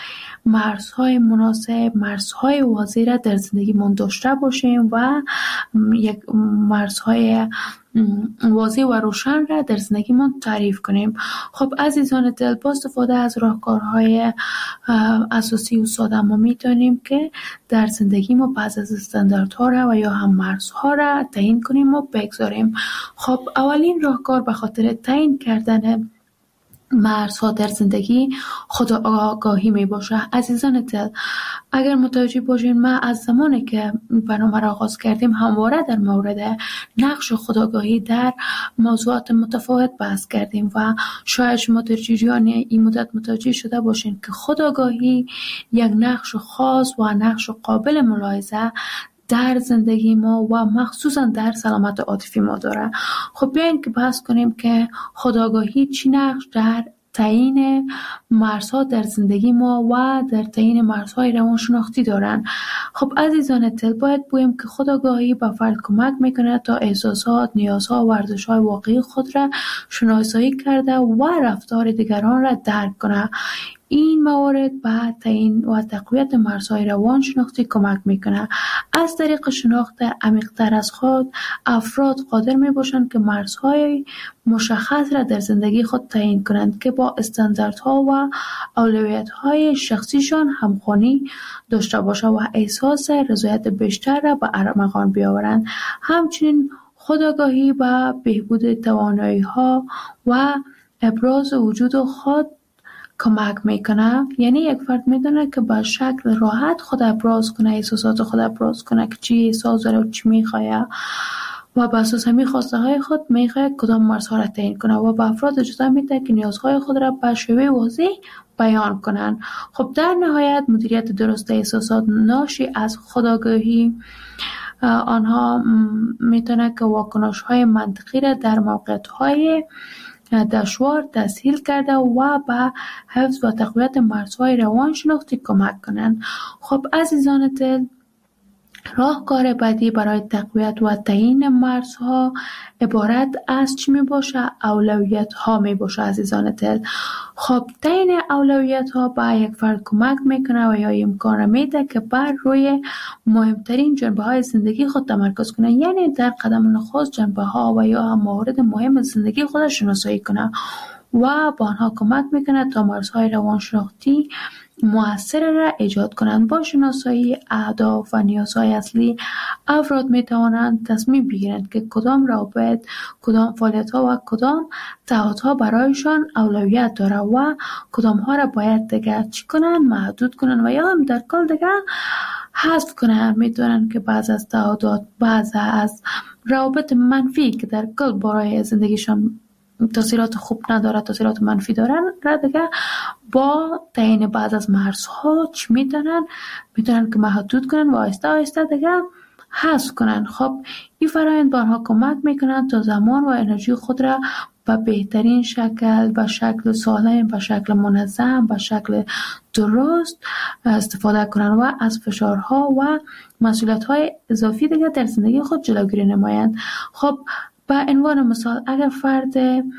مرزهای مناسب، مرزهای واضح را در زندگی من داشته باشیم و یک مرزهای واضح و روشن را در زندگی من تعریف کنیم. خب عزیزان دل، با استفاده از راهکارهای اساسی و ساده ما میتونیم که در زندگی ما بعض از استانداردها را و یا هم مرزها را تعیین کنیم و بگذاریم. خب اولین راهکار به خاطر تعیین کردن مرزها در زندگی خودآگاهی می باشه. عزیزان دل، اگر متوجه باشین ما از زمانی که برنامه را آغاز کردیم همواره در مورد نقش خودآگاهی در موضوعات متفاوت بحث کردیم و شاید شما در جریان این مدت متوجه شده باشین که خودآگاهی یک نقش خاص و نقش قابل ملاحظه در زندگی ما و مخصوصا در سلامت عاطفی ما داره. خب بیاین که بحث کنیم که خودآگاهی چی نقش در تعیین مرزها در زندگی ما و در تعیین مرزهای روانشناختی دارن. خب عزیزان دل، باید بگویم که خودآگاهی به فرد کمک میکنه تا احساسات، نیازها و ارزش‌های واقعی خود را شناسایی کرده و رفتار دیگران را درک کنه. این موارد به تعیین و تقویت مرزهای روانشناختی کمک میکنه. از طریق شناخت عمیق‌تر از خود، افراد قادر میباشند که مرزهای مشخص را در زندگی خود تعیین کنند که با استانداردها و اولویت‌های شخصیشان همخوانی داشته باشد و احساس رضایت بیشتر را به ارمغان بیاورند. همچنین خودآگاهی و بهبود توانایی‌ها و ابراز وجود خود کمک میکنه. یعنی یک فرد میدونه که با شکل راحت خود ابراز کنه، احساسات خود ابراز کنه که چی احساس داره و چی میخواه و بر اساس همین خواسته های خود میخواه کدام مرزها را تعیین کنه و به افراد اجازه میده که نیازهای خود را به شیوه واضح بیان کنن. خب در نهایت مدیریت درست احساسات ناشی از خودآگاهی آنها میتونه که واکنش های منطقی را در موقعیت های دشوار تسهیل کرده و به حفظ و تقویت مرزهای روانشناختی کمک کنند. خب عزیزان دل، راهکار بعدی برای تقویت و تعیین مرزها عبارت از چی می باشه؟ اولویت ها می باشه عزیزان دل. خب تعیین اولویت ها به یک فرد کمک میکنه و یا امکان میده که بر روی مهمترین جنبه های زندگی خود تمرکز کنه. یعنی در قدم نخست جنبه ها و یا هم موارد مهم زندگی خود شناسایی کنه و با آنها کمک میکنه تا مرزهای روانشناختی مؤثر را ایجاد کنند. با شناسایی اهداف و نیازهای اصلی، افراد می توانند تصمیم بگیرند که کدام روابط، کدام فعالیت‌ها و کدام تعهدها برایشان اولویت داره و کدام ها را باید دیگر چی کنند، محدود کنند و یا هم در کل دیگر حذف کنند. می دونند که بعض از تعهدات، بعض از روابط منفی که در کل برای زندگیشان تاثیرات خوب نداره، تاثیرات منفی دارن را دیگه با تعیین بعض از مرزها چی میتونن میتونن که محدود کنن و آهسته آهسته دیگه حذف کنن. خب این فرآیند به آنها کمک میکنن تا زمان و انرژی خود را به بهترین شکل، به شکل سالم، به شکل منظم، به شکل درست استفاده کنن و از فشارها و مسئولیت‌های اضافی دیگه در زندگی خود جلوگیری نمایند. خب به عنوان مثال، اگر فرد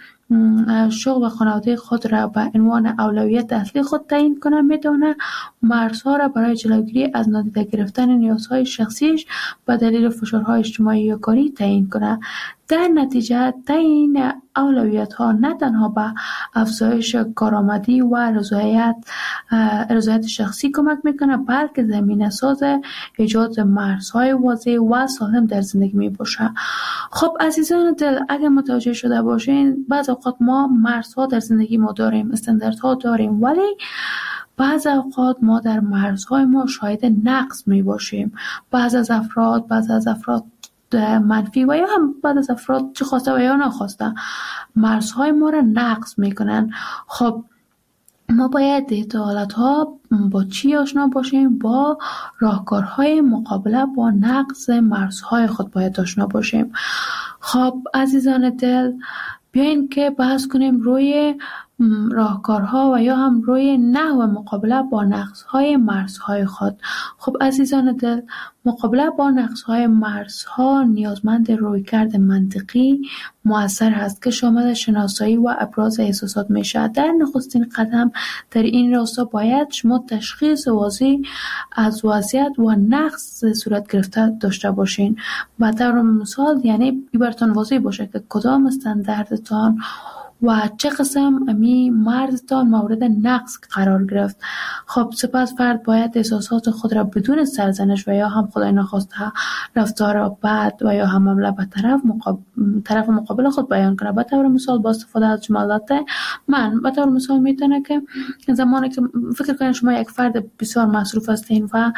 شغل و خانواده خود را به عنوان اولویت اصلی خود تعیین کنه، میتونه مرزها را برای جلوگیری از نادیده گرفتن نیازهای شخصیش به دلیل فشارهای اجتماعی یا کاری تعیین کنه. در نتیجه تعیین اولویت ها نه تنها به افزایش کارآمدی و رضایت رضایت شخصی کمک میکنه، بلکه زمینه ساز ایجاد مرزهای واضح و سالم در زندگی میباشه. خب عزیزان دل، اگر متوجه شده باشین، بعض اوقات ما مرزها در زندگی ما داریم، استانداردها داریم، ولی بعض اوقات ما در مرزهای ما شاهد نقص میباشیم. بعض از افراد بعض از افراد منفی و یا هم بعد از افراد چه خواسته و یا نخواسته مرزهای ما را نقض میکنن. خب ما باید در حالت ها با چی آشنا باشیم؟ با راهکارهای مقابله با نقض مرزهای خود باید آشنا باشیم. خب عزیزان دل، بیاین که بحث کنیم روی راهکارها و یا هم روی نحو مقابله با نقصهای مرزهای خود. خب عزیزان دل، مقابله با نقصهای مرزها نیازمند رویکرد منطقی مؤثر هست که شامل شناسایی و ابراز احساسات میشه. در نخستین قدم در این راستا باید شما تشخیص واضح از وضعیت و نقص صورت گرفته داشته باشین. به طور مثال، یعنی براتون واضح باشه که کدام استانداردتان و چه قسم امی مرزتان مورد نقص قرار گرفت. خب سپس فرد باید احساسات خود را بدون سرزنش و یا هم خدای نخواسته رفتار بد و یا هم حمله به طرف مقابل طرف مقابل خود بیان کنه. به طور مثال با استفاده از جملات من، به طور مثال میتونه که زمانی که فکر کنید شما یک فرد بسیار مصروف هستین و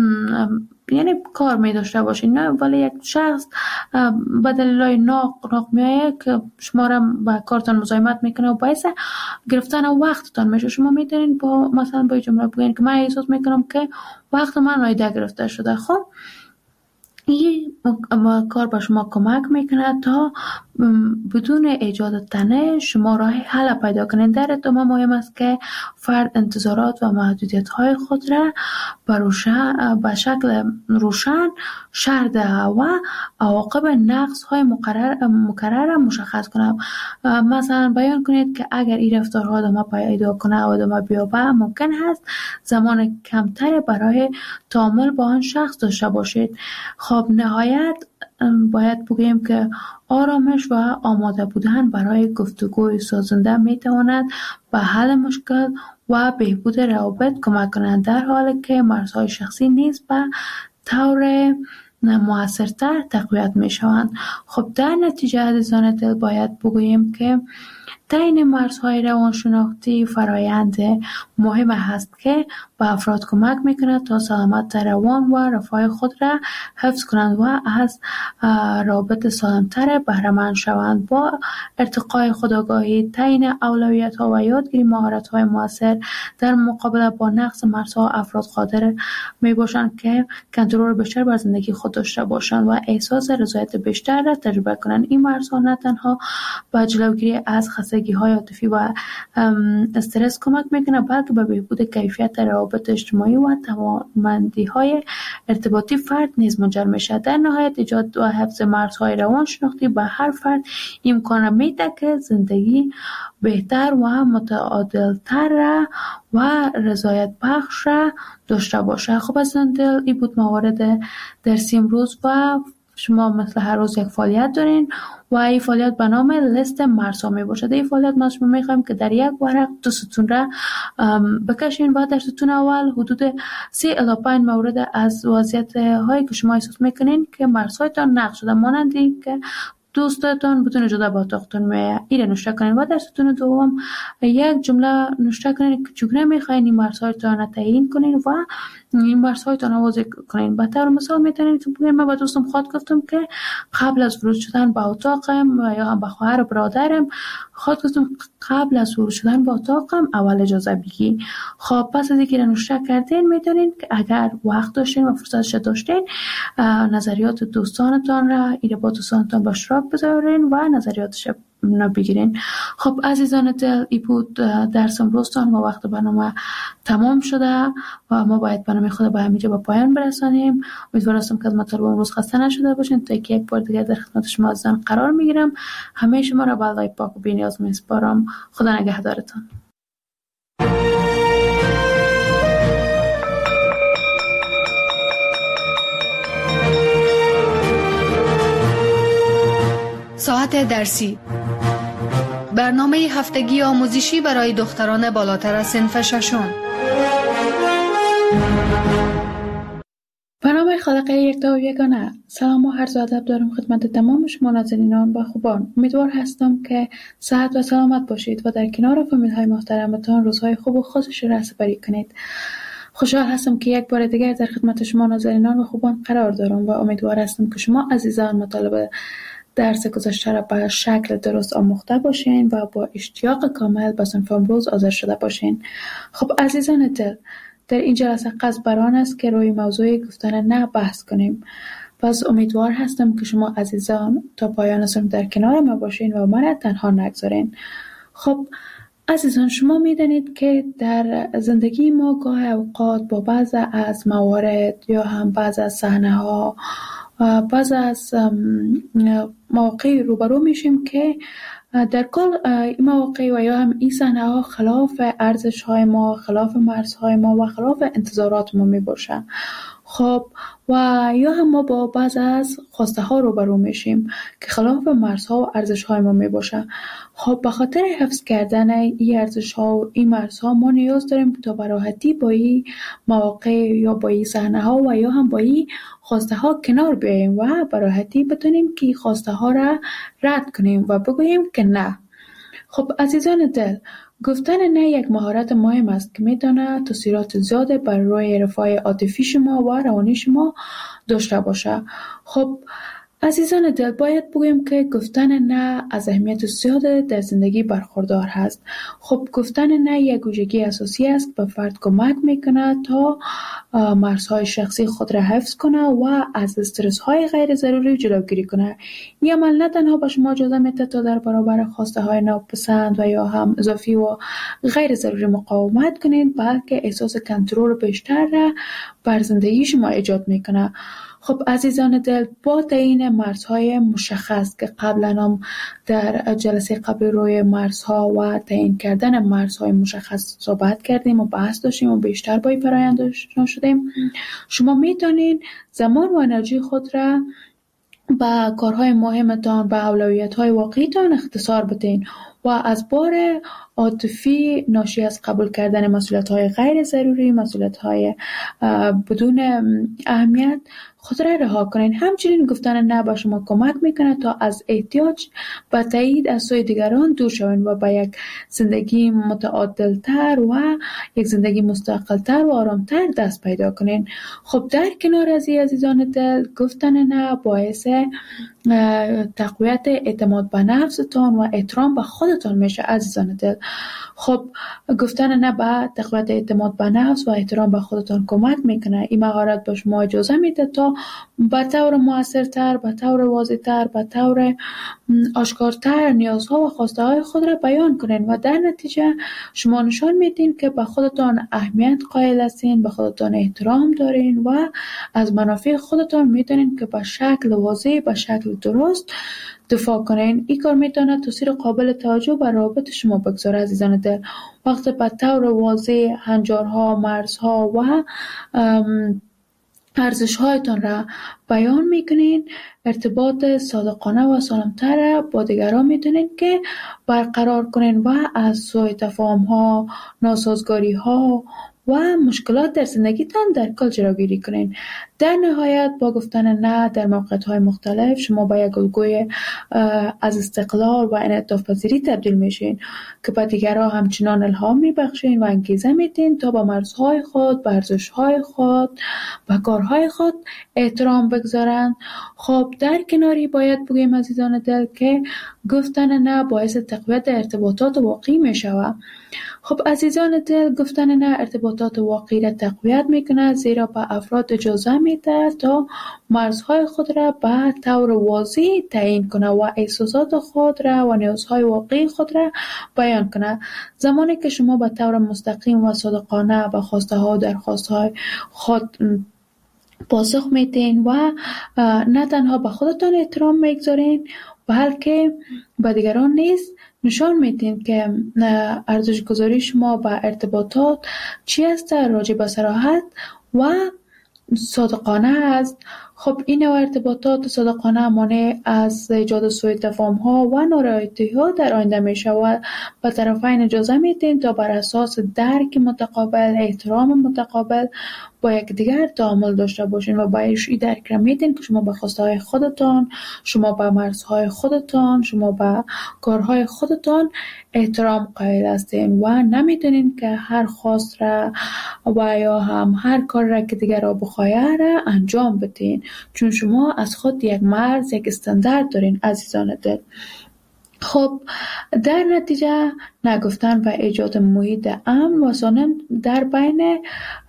یعنی کار می داشته باشین، نه ولی یک شخص به دلایل ناق ناق میایه که شما را با کارتان مزاحمت میکنه و باعث گرفتن وقتتان میشه. شما میتونین با مثلا با جمله بگین که من احساس میکنم که وقت من نادیده گرفته شده. خب این کار به شما کمک میکنه تا بدون ایجاد تنه شما راه حل پیدا کنید. در ادامه مهم است که فرد انتظارات و محدودیت های خود را به شکل روشن شرح دهد و عواقب نقص های مقرر مکرر مشخص کنه. مثلا بیان کنید که اگر این رفتارها ادامه پیدا کنه و ادامه بیابه ممکن است زمان کمتری برای تعامل با آن شخص داشته باشید. خب نهایت باید بگوییم که آرامش و آماده بودن برای گفتگوی سازنده میتواند به حل مشکل و بهبود روابط کمک کنند، در حالی که مرزهای شخصی نیز به طور موثرتر تقویت می شوند. خب در نتیجه عزیزان دل باید بگوییم که تعیین مرزهای روانشناختی فرایند مهم هست که به افراد کمک میکند تا سلامت روان و رفاه خود را حفظ کنند و از رابط سالمتر بهره مند شوند. با ارتقای خودآگاهی، تعیین اولویت‌ها و یادگیری مهارت‌های موثر در مقابله با نقص مرزها، افراد قادر میباشند که کنترل بیشتر بر زندگی خود داشته باشند و احساس رضایت بیشتر را تجربه کنند. این مرزها نه تنها به جلوگیری از خستگی‌های عاطفی و استرس کمک میکنه، بلکه به بهبود کیفیت روابط اجتماعی و توانمندی‌های ارتباطی فرد نیز منجر میشه. در نهایت ایجاد و حفظ مرزهای روانشناختی به هر فرد امکان میده که زندگی بهتر و متعادلتر و رضایت بخش داشته باشه. خب از دل این بود موارد درسی امروز و شما مثل هر روز یک فعالیت دارین و این فعالیت به نام لیست مرزها می باشد. این فعالیت ما شما می خواهیم که در یک ورق دو ستون را بکشین و در ستون اول حدود سه الی پنج مورد از وضعیت هایی که شما احساس میکنین که مرزهایتان نقض شده مانندی که دوستتان بدون اجازه با اتاقتون میآید این را نوشته کنین و در ستون دوم یک جمله نوشته کنین که چگونه میخواین این مرزهایتان را تعیین کنین و این مرزهایتان را واضح کنین. به طور مثال میتونین که بگین من با دوستم خود گفتم که قبل از ورود شدن به اتاقم و یا با خواهر و برادرم خود گفتم قبل از ورود شدن به اتاقم اول اجازه بگی. خب پس از اینکه نوشته کردین میتونین که اگر وقت داشتین و فرصتش داشتین نظریات دوستانتان را ایره با دوستانتان به اشتراک بذارین و نظریاتش بگیرین. خب عزیزان دل ای بود درس امروزتان و وقت برنامه تمام شده و ما باید برنامه خود به همینجا به پایان برسانیم. امیدوارم که از مطالب امروز خسته نشده باشین. تا یک بار دیگر در خدمت شما عزیزان قرار میگیرم. همه شما را به الله پاک و بی‌نیاز میسپارم. خدا نگهدارتان. ساعت درسی، برنامه هفتگی آموزشی برای دختران بالاتر از صنف ششم. برنامه خالق یکتا و یگانه. سلام و عرض ادب دارم خدمت تمام شما ناظرینان و خوبان. امیدوار هستم که صحت و سلامت باشید و در کنار فامیل های محترمتان روزهای خوب و خوشش را سپری کنید. خوشحال هستم که یک بار دیگر در خدمت شما ناظرینان و خوبان قرار دارم و امیدوار هستم که شما عزیزان مطالب درس گذشته را به شکل درست آموخته باشین و با اشتیاق کامل به صنف امروز حاضر شده باشین. خب عزیزان دل، در این جلسه قصد بر آن است که روی موضوع گفتن نه بحث کنیم. پس امیدوار هستم که شما عزیزان تا پایان صنف در کنار ما باشین و مرا تنها نگذارین. خب عزیزان، شما میدانید که در زندگی ما گاه اوقات با بعض از موارد یا هم بعض از صحنه‌ها و بعض از مواقع روبرو میشیم که در کل این مواقع و یا هم این صحنه ها خلاف ارزش های ما، خلاف مرزهای ما و خلاف انتظارات ما می باشه. خب و یا هم ما با بعض از خواسته ها روبرو میشیم که خلاف مرزها و ارزش های ما می باشه. خب به خاطر حفظ کردن این ارزش ها و این مرزها ما نیاز داریم تا به راحتی با این مواقع یا با این صحنه ها و یا هم با این خواسته ها کنار بیاییم و به راحتی بتونیم که خواسته ها را رد کنیم و بگوییم که نه. خب عزیزان دل، گفتن نه یک مهارت مهم است که میتونه تاثیرات زیاده بر روی رفاه عاطفی شما و روانی شما داشته باشه. خب عزیزان دل، باید بگویم که گفتن نه از اهمیت زیاد در زندگی برخوردار هست. خب گفتن نه یک ویژگی اساسی است که به فرد کمک میکنه تا مرزهای شخصی خود را حفظ کنه و از استرس های غیر ضروری جلوگیری کنه. این عمل نه تنها به شما اجازه میده تا در برابر خواسته های ناپسند و یا هم اضافی و غیر ضروری مقاومت کنید، بلکه احساس کنترل بیشتر را بر زندگی شما ایجاد میکنه. خب عزیزان دل، با تعیین مرزهای مشخص که قبلا هم در جلسه قبل روی مرزها و تعیین کردن مرزهای مشخص صحبت کردیم و بحث داشتیم و بیشتر با این فرآیند آشنا شدیم، شما میتونین زمان و انرژی خود را به کارهای مهمتان، به اولویت‌های واقعیتان اختصار بدین و از بار عاطفی ناشی از قبول کردن مسئولیت‌های غیر ضروری، مسئولیت‌های بدون اهمیت خود را رها کنین. همچنین گفتن نه به شما کمک میکنه تا از احتیاج به تایید از سوی دیگران دور شوین و به یک زندگی متعادلتر و یک زندگی مستقلتر و آرامتر دست پیدا کنین. خب در کنار از این عزیزان دل، گفتن نه باعث تقویت اعتماد به نفستان و احترام به خودتان میشه عزیزان دل. خب گفتن نه به تقویت اعتماد به نفس و احترام به خودتان کمک میکنه. این مهارت به شما اجازه میده تا به طور موثرتر، به طور واضح‌تر، به طور آشکارتر نیازها و خواسته های خود را بیان کنین و در نتیجه شما نشان میدین که به خودتان اهمیت قائل هستین، به خودتان احترام دارین و از منافع خودتان میدونین که به شکل واضح، به شکل درست دفاع کنین. این کار میتونه تاثیر قابل توجه بر روابط شما بگذاره عزیزان دل. وقتی به طور واضح هنجارها، مرزها و ارزش‌هایتان را بیان میکنین، ارتباط صادقانه و سالمتر با دیگران میتونین که برقرار کنین و از سوء تفاهم‌ها، ناسازگاری‌ها و مشکلات در زندگیتان در کل جلوگیری کنین. در نهایت با گفتن نه در موقعیت‌های مختلف شما به یک الگوی از استقلال و انعطاف پذیری تبدیل میشین که به دیگران همچنان الهام میبخشین و انگیزه میدین تا با مرزهای خود، به ارزش‌های خود، به کارهای خود احترام بگذارن. خب در کناری باید بگیم عزیزان دل که گفتن نه باعث تقویت ارتباطات واقعی میشود. خب عزیزان دل، گفتن نه ارتباطات واقعی را تقویت میکنه، زیرا به افراد اجازه میده تا مرزهای خود را به طور واضح تعیین کنه و احساسات خود را و نیازهای واقعی خود را بیان کنه. زمانی که شما به طور مستقیم و صادقانه به خواسته ها و درخواست های خود پاسخ میدین و نه تنها به خودتان احترام میگذارین بلکه به دیگران نیز نشان میدین که ارزش گذاری شما به ارتباطات چی است، راجع به صراحت و صادقانه است. خب این نوع ارتباطات صادقانه مانع از ایجاد سوء تفاهم ها و نارضایتی ها در آینده می شود. به طرفین اجازه میدین تا بر اساس درک متقابل، احترام متقابل با یک دیگر تعامل داشته باشین و باید این درک را میدین که شما به خواسته های خودتان، شما به مرزهای خودتان، شما به کارهای خودتان احترام قائل هستین و نمیدونین که هر خواست را و یا هم هر کار را که دیگر را بخواهد را انجام بدین، چون شما از خود یک مرز، یک استاندارد دارین عزیزان دل. خب در نتیجه نگفتن و ایجاد محیط امن و سالم در بین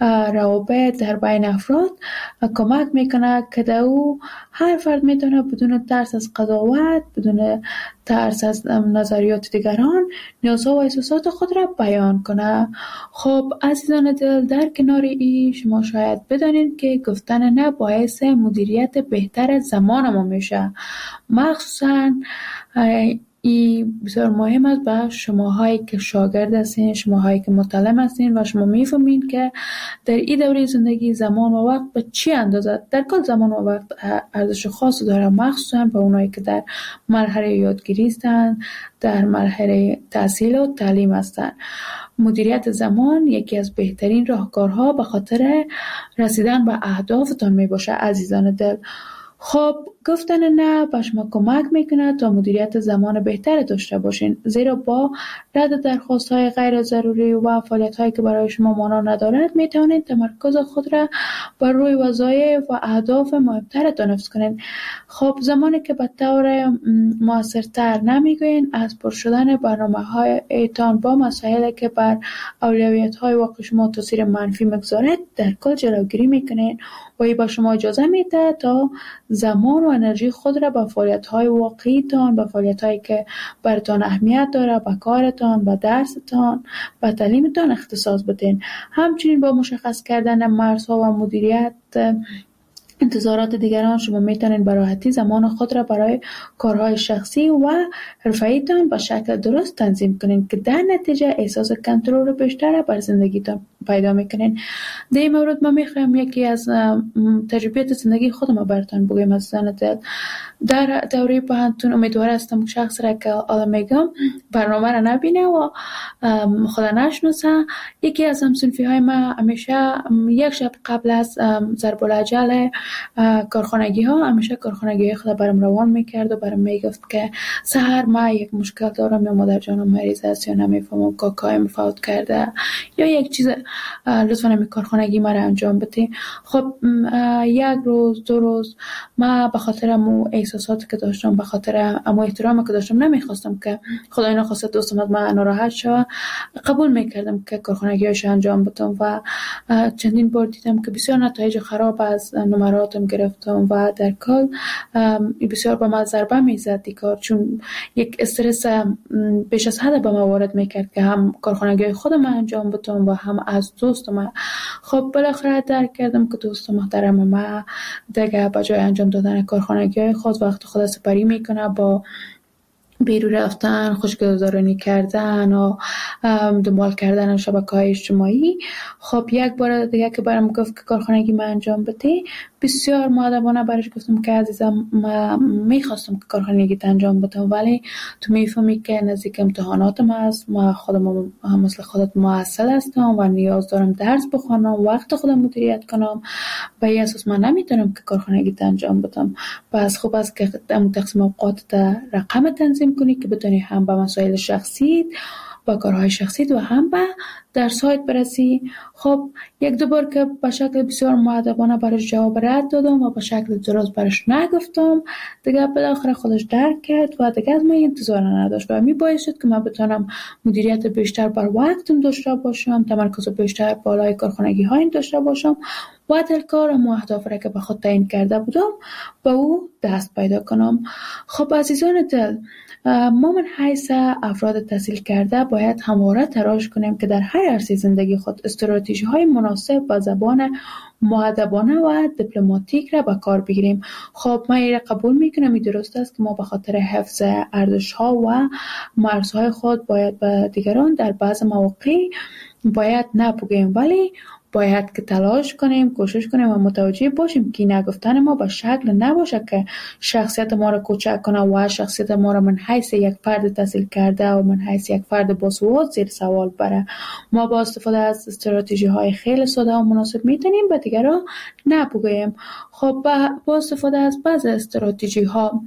روابط، در بین افراد کمک میکنه که در او هر فرد میتونه بدون ترس از قضاوت، بدون ترس از نظریات دیگران نیازها و احساسات خود را بیان کنه. خب عزیزان دل، در کنار این شما شاید بدانید که گفتن نه باعث مدیریت بهتر زمان ما میشه. مخصوصا این بسیار مهم است به شماهایی که شاگرد هستین، شماهایی که متعلم هستین و شما میفهمین که در این دوره زندگی زمان و وقت به چی اندازه. در کل زمان و وقت ارزش خاصی داره، مخصوصا به اونایی که در مرحله یادگیری هستن، در مرحله تحصیل و تعلیم هستن. مدیریت زمان یکی از بهترین راهکارها به خاطر رسیدن به اهدافتان می باشه عزیزان دل. خب گفتن نه به شما کمک میکنه تا مدیریت زمان بهتر داشته باشین، زیرا با رد درخواست های غیر ضروری و فعالیت هایی که برای شما معنا ندارد میتوانید تمرکز خود را بر روی وظایف و اهداف مهمترتان حفظ کنید. خب زمانی که به طور موثرتر نمیگوین از پر شدن برنامه هایتان با مسائلی که بر اولویت های واقع شما تاثیر منفی مگذارد در کل جلوگیری میکنید و این به شما اجازه میده تا زمان و انرژی خود را به فعالیت های واقعی تان، به فعالیت هایی که براتان اهمیت داره، به کارتان، به درستان، به تعلیمتان اختصاص بدین. همچنین با مشخص کردن مرزها و مدیریت انتظارات دیگران شما میتونید به راحتی زمان خود را برای کارهای شخصی و حرفه‌ایتان به شکل درست تنظیم کنید که در نتیجه احساس کنترل بیشتر بر زندگیتان پیدا میکنین. در این مورد من میخوایم یکی از تجربیات زندگی خودم براتون بگم از دل. در دوره پانتون امیدوار هستم که شخص را که آدم میگم برنامه را نبینه و خدا نشناسه. یکی از همسنفی های ما همیشه یک شب قبل از ضرب الاجل کارخانگی ها همیشه کارخانگی خود برام روان میکرد و برام میگفت که سحر ما یک مشکل دارم، یا مادر جانم مریض است، یا نمیفهمم کاکایم فوت کرده، یا یک چیز، لطفا همین کارخانگی ما را انجام بده. خب یک روز دو روز ما به خاطر امو احساساتی که داشتم، به خاطر امو احترامی که داشتم، نمیخواستم که خدای نخواسته دوستم از من ناراحت شود، قبول میکردم که کارخانگیش انجام بدم و چندین بار دیدم که بسیار نتایج خراب از نمراتم گرفتم و در کل بسیار به من ضربه میزد دیگار، چون یک استرس بیش از حد به من وارد میکرد که هم کارخانگی خودم انجام بدم و هم از دوستم. خب بالاخره درک کردم که دوست محترم ما دیگه به جای انجام دادن کارخانگی خود وقت خود سپری میکنه با بیرون رفتن، خوشگذرانی کردن و دنبال کردن شبکه‌های اجتماعی. خب یک بار دیگه که برام گفت که کارخانگی من انجام بده، بسیار مؤدبانه برش گفتم که عزیزم من میخواستم که کارخانگی انجام بدم، ولی تو میفهمی که نزدیک امتحاناتم هست، ما خودم مثل خودت معسل هستم و نیاز دارم درس بخونم، وقت خودم مدیریت کنم، به این اساس من نمیتونم که کارخانگی انجام بدم. پس خوب است که تقسیم اوقات در رقم تنظیم کنی که بتونی هم به مسائل شخصی، با کارهای شخصی و هم به درس‌هایت برسی. خب یک دو بار که به شکل بسیار مؤدبانه برش جواب رد دادم و به شکل درست برش نگفتم، دیگه بالاخره خودش درک کرد و دیگه از من انتظار نداشت و می باعث شد که من بتونم مدیریت بیشتر بر وقتم داشته باشم، تمرکز بیشتر بالای کارخانگی هایم داشته باشم و در کارم و اهداف را که به خود تعیین کرده بودم با او دست پیدا کنم. خب عزیزان دل، ما من حیث افراد تحصیل کرده باید همواره تلاش کنیم که در هر عرصه زندگی خود استراتژی های مناسب با زبان مؤدبانه و دیپلماتیک را به کار بگیریم. خب من این را قبول میکنم، این درست است که ما به خاطر حفظ ارزش ها و مرزهای خود باید به دیگران در بعض مواقع باید نپوگیم، ولی باید که تلاش کنیم، کوشش کنیم و متوجه باشیم که نگفتن ما به شکل نباشه که شخصیت ما را کوچک کنه و شخصیت ما را من حیث یک فرد تحصیل کرده و من حیث یک فرد باسواد زیر سوال بره. ما با استفاده از استراتژی های خیلی ساده و مناسب میتونیم به دیگران نپوگیم. خب با استفاده از بعض استراتژی ها،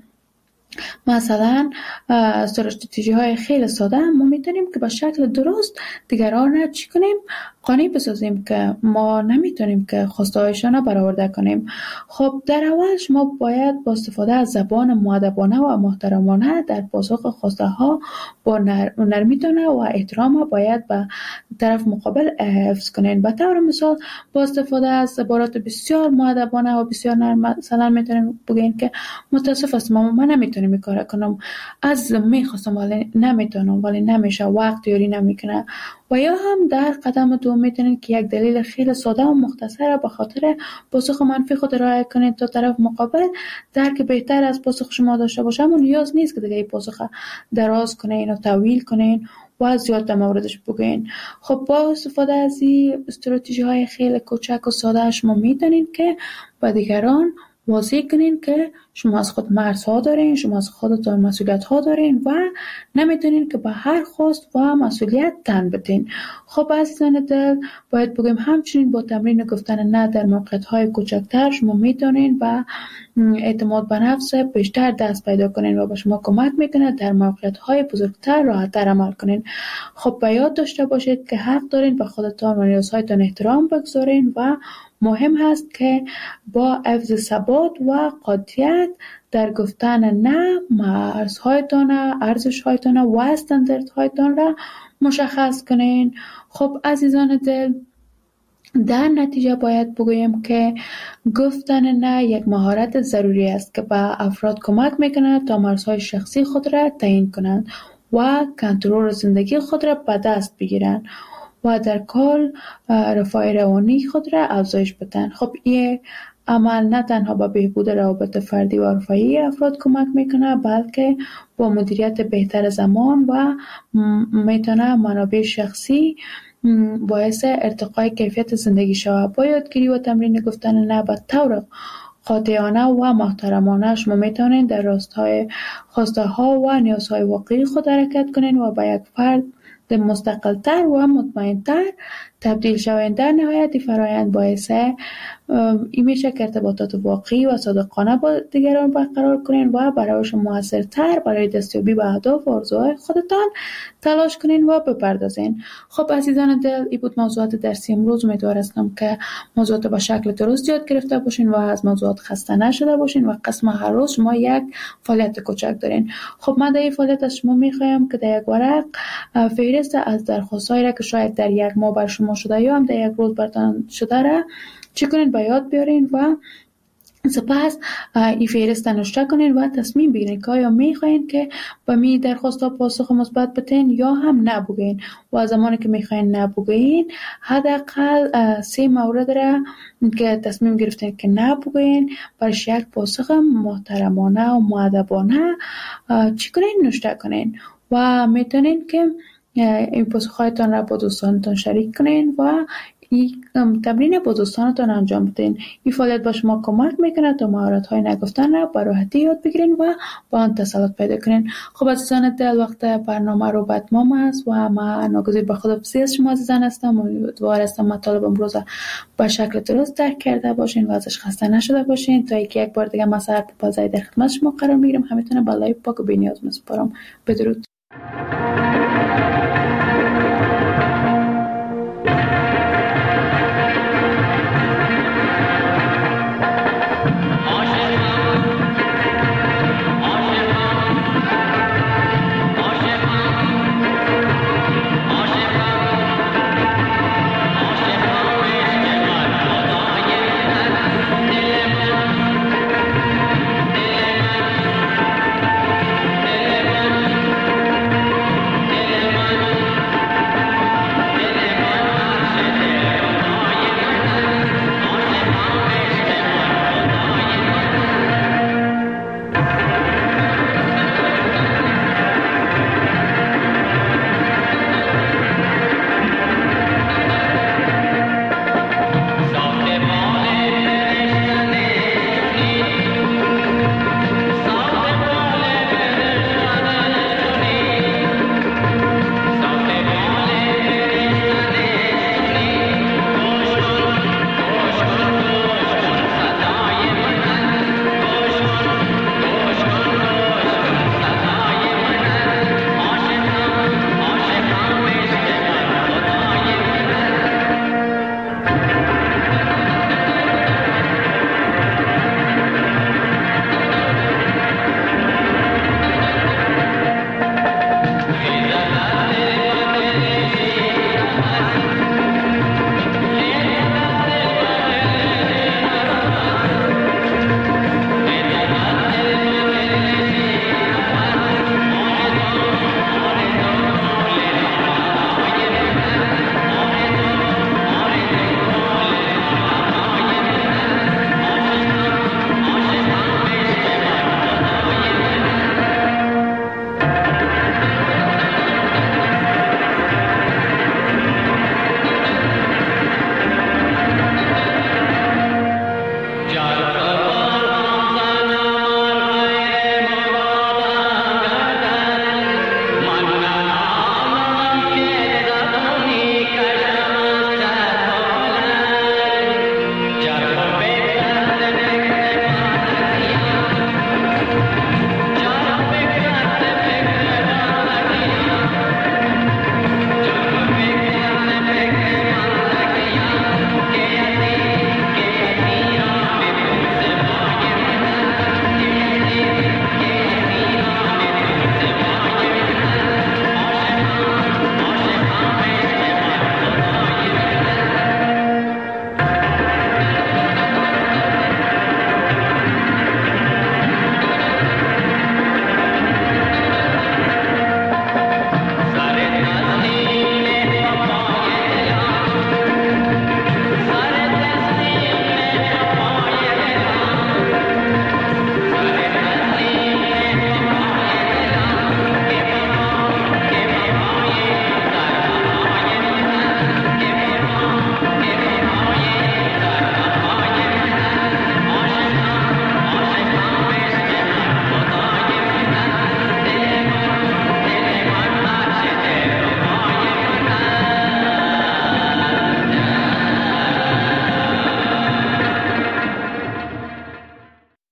مثلا استراتژی های خیلی ساده، ما میتونیم که به شکل درست دیگران را چی کنیم؟ قانع بسازیم که ما نمیتونیم که خواسته هایشان را برآورده کنیم. خب در اول شما باید با استفاده از زبان مؤدبانه و محترمانه در پاسخ خواسته ها با نرمیتونه و احترام باید به طرف مقابل حفظ کنین. به طور مثال با استفاده از عبارات بسیار مؤدبانه و بسیار نرم مثلا میتونیم بگین که متاسف هستم اما من نمیتونم این کار کنم، از میخواستم ولی نمیتونم، ولی نمیشه، وقت یاری نمیکنه. و یا هم در قدم دوم میتونید که یک دلیل خیلی ساده و مختصر به خاطر پاسخ منفی خود ارائه کنید تا طرف مقابل درک بهتر از پاسخ شما داشته باشه، اما نیاز نیست که دیگه این پاسخ دراز کنین و طویل کنین و زیاد در موردش بگین. خب با استفاده از این استراتژی های خیلی کوچک و ساده شما میتونید که با دیگران واضح کنین که شما از خود مرزها دارین، شما از خودتان مسئولیت ها دارین و نمیتونین که به هر خواست و مسئولیت تن بدین. خب عزیزان دل، باید بگیم همچنین با تمرین گفتن نه در موقعیت های کوچکتر شما میتونین و اعتماد به نفس بیشتر دست پیدا کنین و به شما کمک میکنه در موقعیت های بزرگتر راحت‌تر عمل کنین. خب به یاد داشته باشید که حق دارین به خودتان و نیازهایتان احترام بگذارین و مهم هست که با حفظ ثبات و قاطعیت در گفتن نه مرزهایتان، ارزشهایتان و استانداردهایتان را مشخص کنین. خب عزیزان دل، در نتیجه باید بگویم که گفتن نه یک مهارت ضروری است که به افراد کمک میکنه تا مرزهای شخصی خود را تعیین کنند و کنترل زندگی خود را به دست بگیرند و در کل رفاه روانی خود را افزایش بدن. خب این عمل نه تنها به بهبود روابط فردی و رفاهی افراد کمک میکنه، بلکه با مدیریت بهتر زمان و میتونه منابع شخصی باعث ارتقای کیفیت زندگی شود. با یادگیری و تمرین گفتن نه به طور قاطعانه و محترمانه شما میتونید در راستای خواسته ها و نیازهای واقعی خود حرکت کنین و به یک فرد مستقل‌تر و مطمئن‌تر تبدیل شوند. در نهایت فرایند باعث این میشه که ارتباطات واقعی و صادقانه با دیگران برقرار کنین و برای موثرتر برای دستیابی به اهداف و آرزوهای خودتان تلاش کنین و بپردازین. خب عزیزان دل، این بود موضوعات درسی امروز. امیدوار هستم که موضوعات به شکل درست یاد گرفته باشین و از موضوعات خسته نشده باشین و قسم هر روز شما یک فعالیت کوچک دارین. خب من در این فعالیت از شما میخوایم که در یک ورق فهرست از درخواستایی را که شاید در یک ماه بر شما شده یا هم در یک روز برتان شده را چی کنین به یاد بیارین و سپس این فهرست نوشته کنین و تصمیم بگیرین که آیا میخواین که با می درخواست ها پاسخ مثبت بدین یا هم نبگین و زمانی که میخواین نبگین حداقل سه مورد را که تصمیم گرفتین که نبگین برش یک پاسخ محترمانه و مؤدبانه چی کنین نوشته کنین و میتونین که این پاسخ‌هایتان را با دوستانتان شریک کنین و این تمرین با دوستانتان انجام بدین. این فعالیت با شما کمک میکنه تا مهارت‌های نگفتن را به راحتی یاد بگیرین و با آن تسلط پیدا کنین. خب عزیزان دل، وقت برنامه رو به اتمام است و من ناگزیر به خداحافظی از شما عزیزان هستم. امیدوار هستم مطالب امروز به شکل درست درک کرده باشین و ازش خسته نشده باشین. تا اینکه یک بار دیگه مساعد پازای در خدمت شما قرار میگیرم، همتون به لایو پاک و بی‌نیاز میسپارم. بدرود.